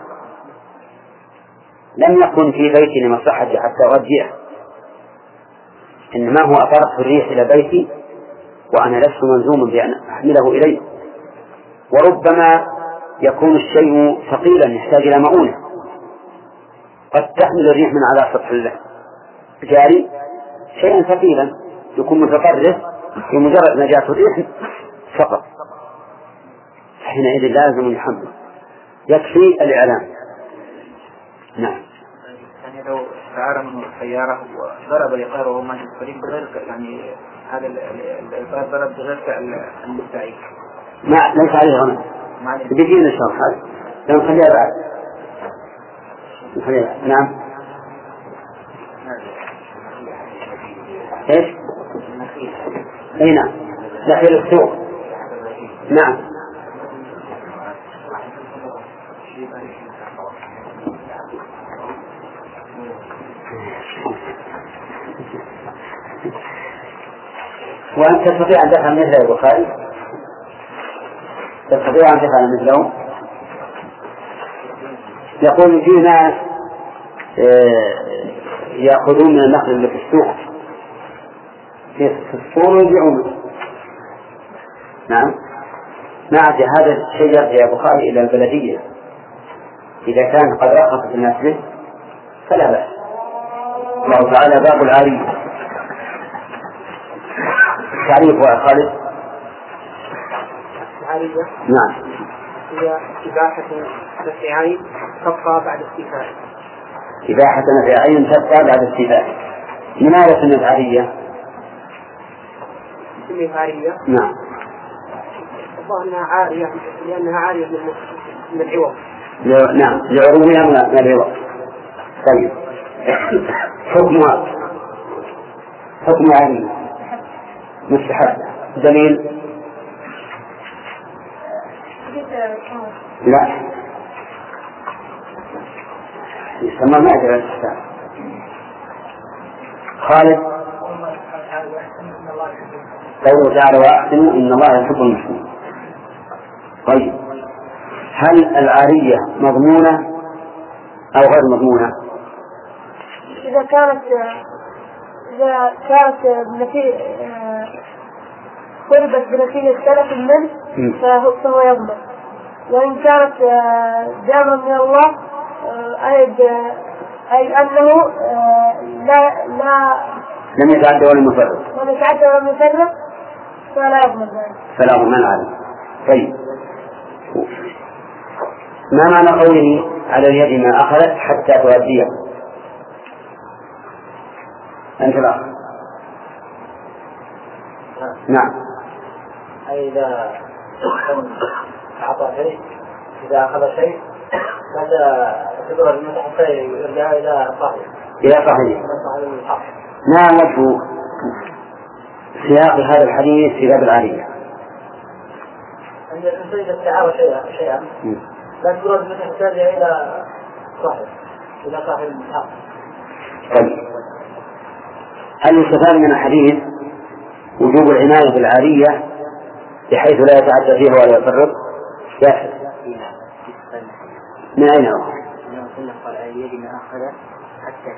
[SPEAKER 2] لم يكن في بيتي لمصلحتي حتى أؤديه، إنما هو أطارت الريح إلى بيتي وأنا لست ملزوما بأن أحمله إليه. وربما يكون الشيء ثقيلا يحتاج إلى مؤونة، قد تحمل الريح من على سطح الجاري شيئا ثقيلا يكون متطرف في مجرد ما جاءت الريح فقط، حينئذ لازم يحمل، يكفي الإعلام. نعم.
[SPEAKER 6] يعني لو استعار منه السيارة وضرب الإطار وهو ماشي في الطريق بغير، يعني هذا الإطار ضرب بغير المستعير
[SPEAKER 2] ليس عليه غنم. بيجينا الشرح هذا لو نخليها بعد. نعم. ايش؟ اي نعم، داخل السوق. نعم. وأنت تستطيع أن تفعل مثل البخاري؟ تستطيع أن تفعل مثله؟ يقول في ناس يأخذون من النخل اللي في السوق في السوق ويبيعونه. نعم. ما عاد هذا الشجر يا بخاري إلى البلدية، إذا كان قد رخصت الناس به فلا بأس. الله تعالى باب العارية. تعريف خالد.
[SPEAKER 4] العارية.
[SPEAKER 2] نعم.
[SPEAKER 6] هي إباحة نفع عين تبقى بعد استيفاء.
[SPEAKER 2] إباحة نفع عين تبقى بعد استيفاء. لماذا سميت عارية؟
[SPEAKER 6] سميت عارية؟
[SPEAKER 2] نعم.
[SPEAKER 6] الظاهر أنها عارية لأنها عارية من العوض.
[SPEAKER 2] نعم، لعروضها من العوض. طيب، حكم عارية مستحب. دليل؟ لا، يسمى ما أدري الإحسان. خالد قوله تعالى وأحسنوا إن الله يحب المحسنين. طيب، هل العارية مضمونة أو غير مضمونة؟
[SPEAKER 7] إذا كانت قربت بنتيجة سلف منه فهو يضمن، وإن كانت جامعة من الله أي أنه
[SPEAKER 2] لم يتعدى ولم
[SPEAKER 7] يفرق فلا يضمن ذلك.
[SPEAKER 2] فلا يضمن عليه. طيب، ما معنى قوله على اليد ما أخذت حتى تؤديه؟ أنت الأخ. نعم.
[SPEAKER 6] أي إذا أعطى شيء، إذا أخذ شيء هذا تقدر المسح حتى يرجع إلى صاحبه.
[SPEAKER 2] ما وجه سياق هذا الحديث في باب العارية؟
[SPEAKER 6] عند الإنسان إذا استعار شيئا لا تقدر المسح حتى يرجع إلى صاحب المسح.
[SPEAKER 2] طيب، هل يستفاد من الحديث وجوب العناية بالعارية بحيث لا يتعدى فيها ولا يفرط؟ يحسن. من أين هو؟
[SPEAKER 6] قال على اليد ما أخذ حتى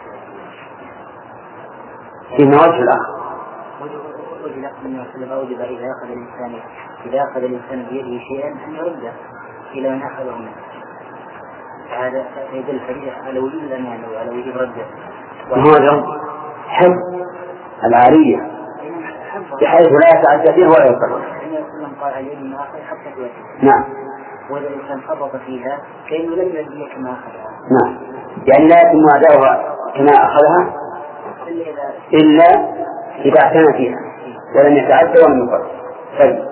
[SPEAKER 2] فيما وجه الآخر.
[SPEAKER 6] وجه الآخر من وسلم أوجب إذا أخذ الإنسان بيده شيئا أن يرده إلى من أخذه منه. هذا يدل الحديث على وجود الأمان وعلى وجود رده.
[SPEAKER 2] وهذا حب العارية بحيث لا يتعدى فيها ولا يفرط.
[SPEAKER 6] قال على اليد ما أخذ حتى تؤدي.
[SPEAKER 2] نعم.
[SPEAKER 6] وإذا الإنسان فرط فيها كأنه لم يجد كما أخذها.
[SPEAKER 2] نعم، يعني لا يتم أداؤها كما أخذها إلا إذا اعتنى فيها ولم يتعدى ولم يفرط. طيب،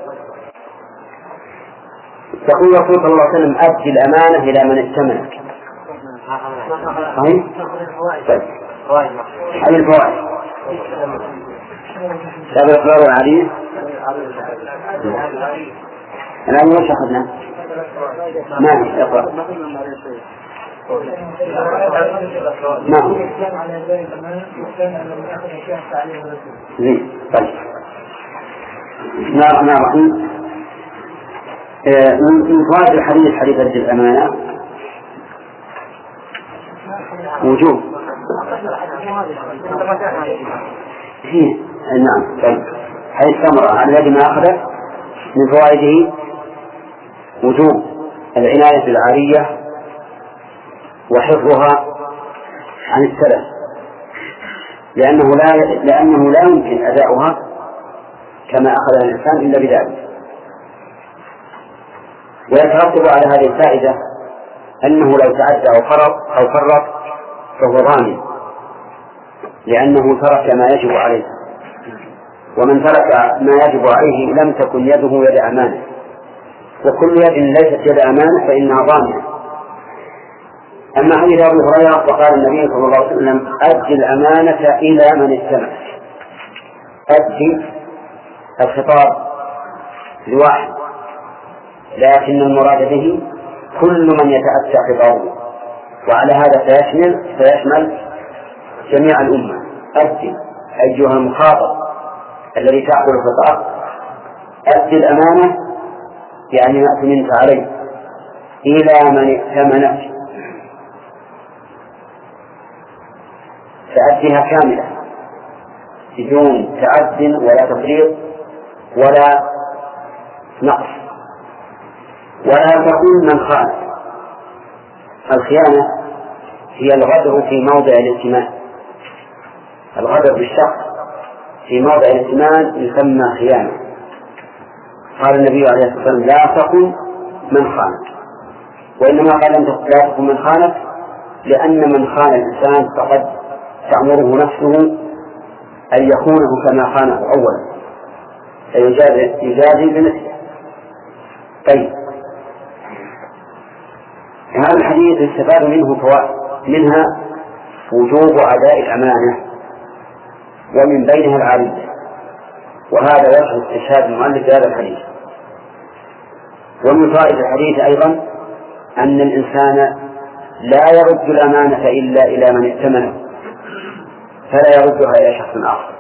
[SPEAKER 2] يقول الرسول صلى الله عليه وسلم أدي الأمانة إلى من ائتمنك. صحيح؟ طيب، هذه الفوائد هذا الإقرار العديد. الآن وش أخذنا؟ ما هي إقرار؟ نعم. طيب، بسم الله الرحمن الرحيم. من فوائد الحديث حديث رد الأمانة وجوب. نعم. طيب، حديث سمرة عن يد ما أخذت من فوائده وجوب العناية بالعارية وحفظها عن السلف، لأنه لا يمكن أداؤها كما أخذها الإنسان إلا بذلك. ويترتب على هذه الفائدة أنه لو تعدى أو فرط فهو ضامن، لأنه ترك ما يجب عليه، ومن ترك ما يجب عليه لم تكن يده يد أمانة، وكل يد ليست يد أمانة فإنها ضامنة. أما حديث أبي هريرة فقال النبي صلى الله عليه وسلم أدي الأمانة إلى من ائتمنك. أدي الخطاب لواحد، لكن المراد به كل من يتأتى خطابه، وعلى هذا سيشمل جميع الأمة. أدي أيها المخاطب الذي تعقل الخطاب، أدي الأمانة يعني ما أتمنت عليه إلى من ائتمنك، فأديها كاملة بدون تعد ولا تفريط ولا نقص، ولا تكون من خان. الخيانة هي الغدر في موضع الائتمان، الغدر بالشخص في موضع الائتمان يسمى خيانة. قال النبي عليه الصلاة والسلام لا تكن من خانك، وإنما قال لا تكن من خانك لأن من خان الإنسان فقد تأمره نفسه أن يخونه كما خانه أولا فيجازي بمثله. طيب، هذا الحديث يستفاد منه فوائد، منها وجوب أداء الأمانة ومن بينها العدل، وهذا وجه استشهاد المؤلف بهذا الحديث. ومن فوائد الحديث أيضا أن الإنسان لا يرد الأمانة إلا إلى من ائتمنه، فلا يردها إلى شخص آخر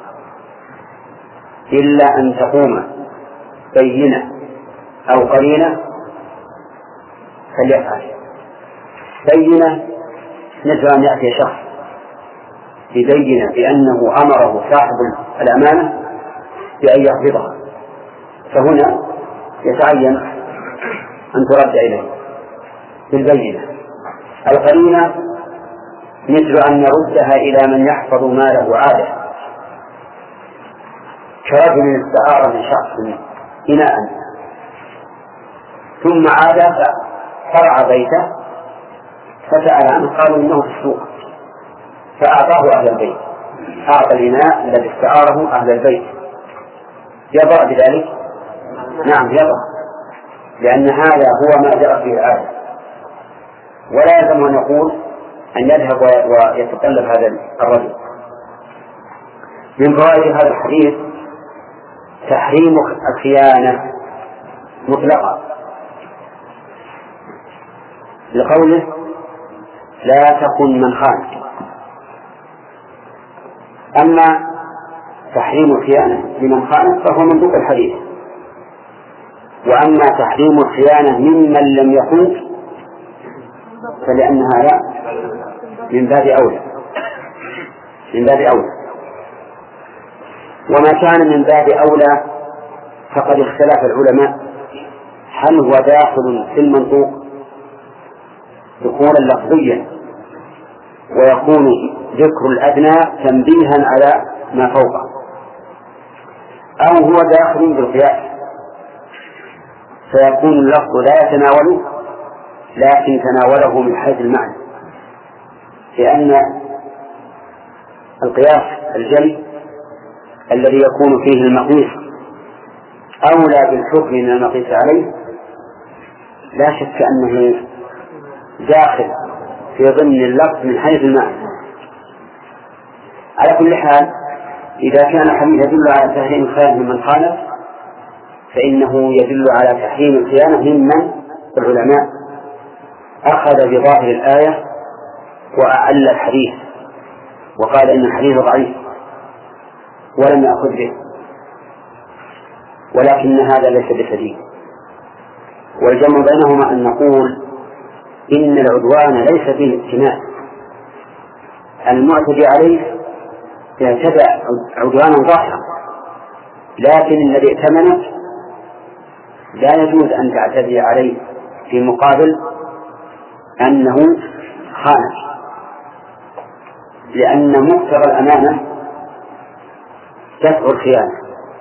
[SPEAKER 2] إلا أن تقوم بينة أو قرينة فليفعل. بينة مثل أن يأتي شخص ببينة بأنه أمره صاحب الأمانة بأن يقبضها، فهنا يتعين أن ترد إليه بالبينة. القرينة مثل أن يردها إلى من يحفظ ماله عادة، كرجل استعار من شخص إناء ثم عاد فرع بيته فسأل عنه، قالوا إنه في السوق، فأعطاه أهل البيت، أعطى الإناء الذي استعاره أهل البيت، يضع بذلك؟ نعم يضع، لأن هذا هو ما جرى فيه العادة، ولا يلزم أن يقول أن يذهب ويتطلب هذا الرجل. من فوائد هذا الحديث تحريم الخيانة مطلقا، لقوله لا تكن من خانك. أما تحريم الخيانة لمن خانك فهو منطوق الحديث، وأما تحريم الخيانة ممن لم يخن فلأنها لا من باب أولى، من باب أولى. وما كان من باب أولى فقد اختلف العلماء هل هو داخل في المنطوق دخولا لفظيا ويكون ذكر الأدنى تنبيها على ما فوقه، أو هو داخل بالقياس فيكون اللفظ لا يتناوله لكن تناوله من حيث المعنى، لأن القياس الجلي الذي يكون فيه المقيس أولى بالحكم من المقيس عليه لا شك أنه داخل في ضمن اللفظ من حيث المعنى. على كل حال إذا كان الحديث يدل على تحريم الخيانة ممن خالف فإنه يدل على تحريم الخيانة ممن العلماء أخذ بظاهر الآية وأعل الحديث وقال إن الحديث ضعيف ولم يأخذ به، ولكن هذا ليس بسديد. والجمع بينهما أن نقول إن العدوان ليس فيه ائتمان، المعتدي عليه يعتدى عدوانا ظاهرا، لكن الذي ائتمنك لا يجوز أن تعتدي عليه في مقابل أنه خانك، لأن مقتضى الأمانة دفع الخيانة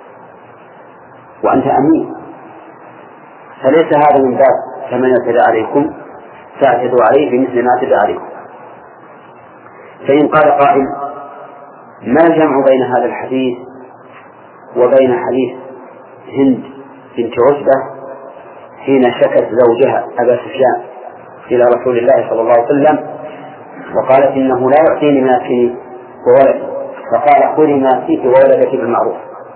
[SPEAKER 2] وأنت أمين، فليس هذا من باب كمن يعتدى عليكم تعتدوا عليه بمثل ما اعتدى عليكم. فإن قال قائل ما الجمع بين هذا الحديث وبين حديث هند بنت عتبة حين شكت زوجها أبا سفيان إلى رسول الله صلى الله عليه وسلم وقالت إنه لا يعطيني ما فيه وولدي، فقال خذي ما فيك وولدك بالمعروف.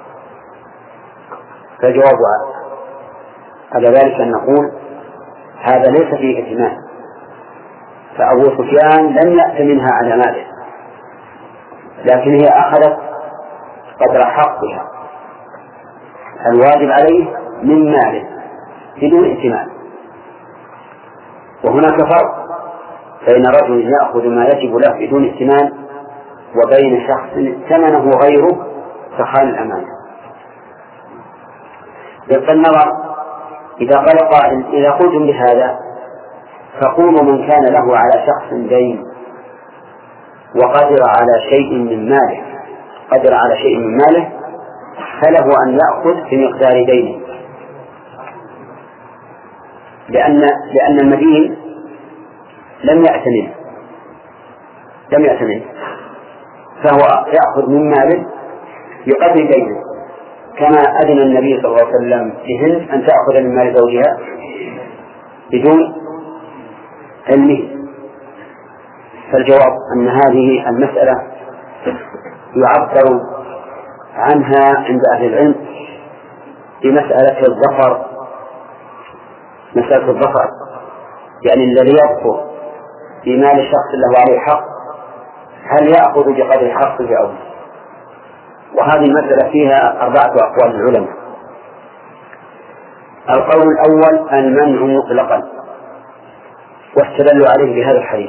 [SPEAKER 2] فالجواب على ذلك أن نقول هذا ليس فيه ائتمان، فأبو سفيان لم يأت منها على ماله، لكن هي أخذت قدر حقها الواجب عليه من ماله بدون ائتمان. وهناك فرق بين رجل يأخذ ما يجب له بدون ائتمان وبين شخص ائتمنه غيره فخان الأمانة. بالنظر إذا قال قائل إذا قلتم بهذا فقولوا من كان له على شخص دين وقدر على شيء من ماله فله أن يأخذ في مقدار دينه، لأن المدين لم يأتمن فهو يأخذ من ماله بقدر دينه، كما أذن النبي صلى الله عليه وسلم لهند أن تأخذ من مال زوجها بدون علمه. فالجواب أن هذه المسألة يعبر عنها عند أهل العلم بمسألة الظفر، مسألة الظفر، يعني الذي يظفر بمال الشخص له عليه حق هل يأخذ بقدر حقه أو لا؟ وهذه المسألة فيها 4 أقوال العلماء. القول الأول المنع مطلقا، واستدلوا عليه بهذا الحديث.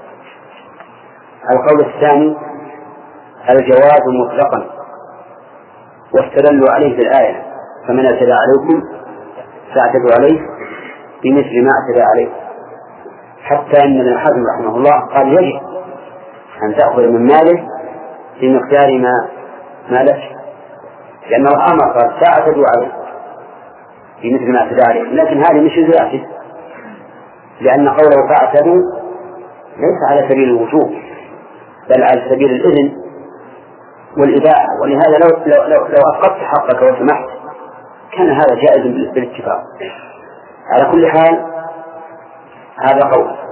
[SPEAKER 2] القول الثاني الجواز مطلقا، واستدلوا عليه بالآية فمن اعتدى عليكم فاعتدوا عليه بمثل ما اعتدى عليه، حتى أن ابن حزم رحمه الله قال يجب أن تأخذ من ماله بمقدار ما لك، لأنه أمر قال فاعتدوا عليه بمثل ما اعتدى عليه، لكن هذه مش زيادة، لأن قوله فاعتدوا ليس على سبيل الوجوب بل على سبيل الإذن والإباحة، ولهذا لو أفقدت حقك وسمحت كان هذا جائز بالاتفاق. على كل حال هذا قول.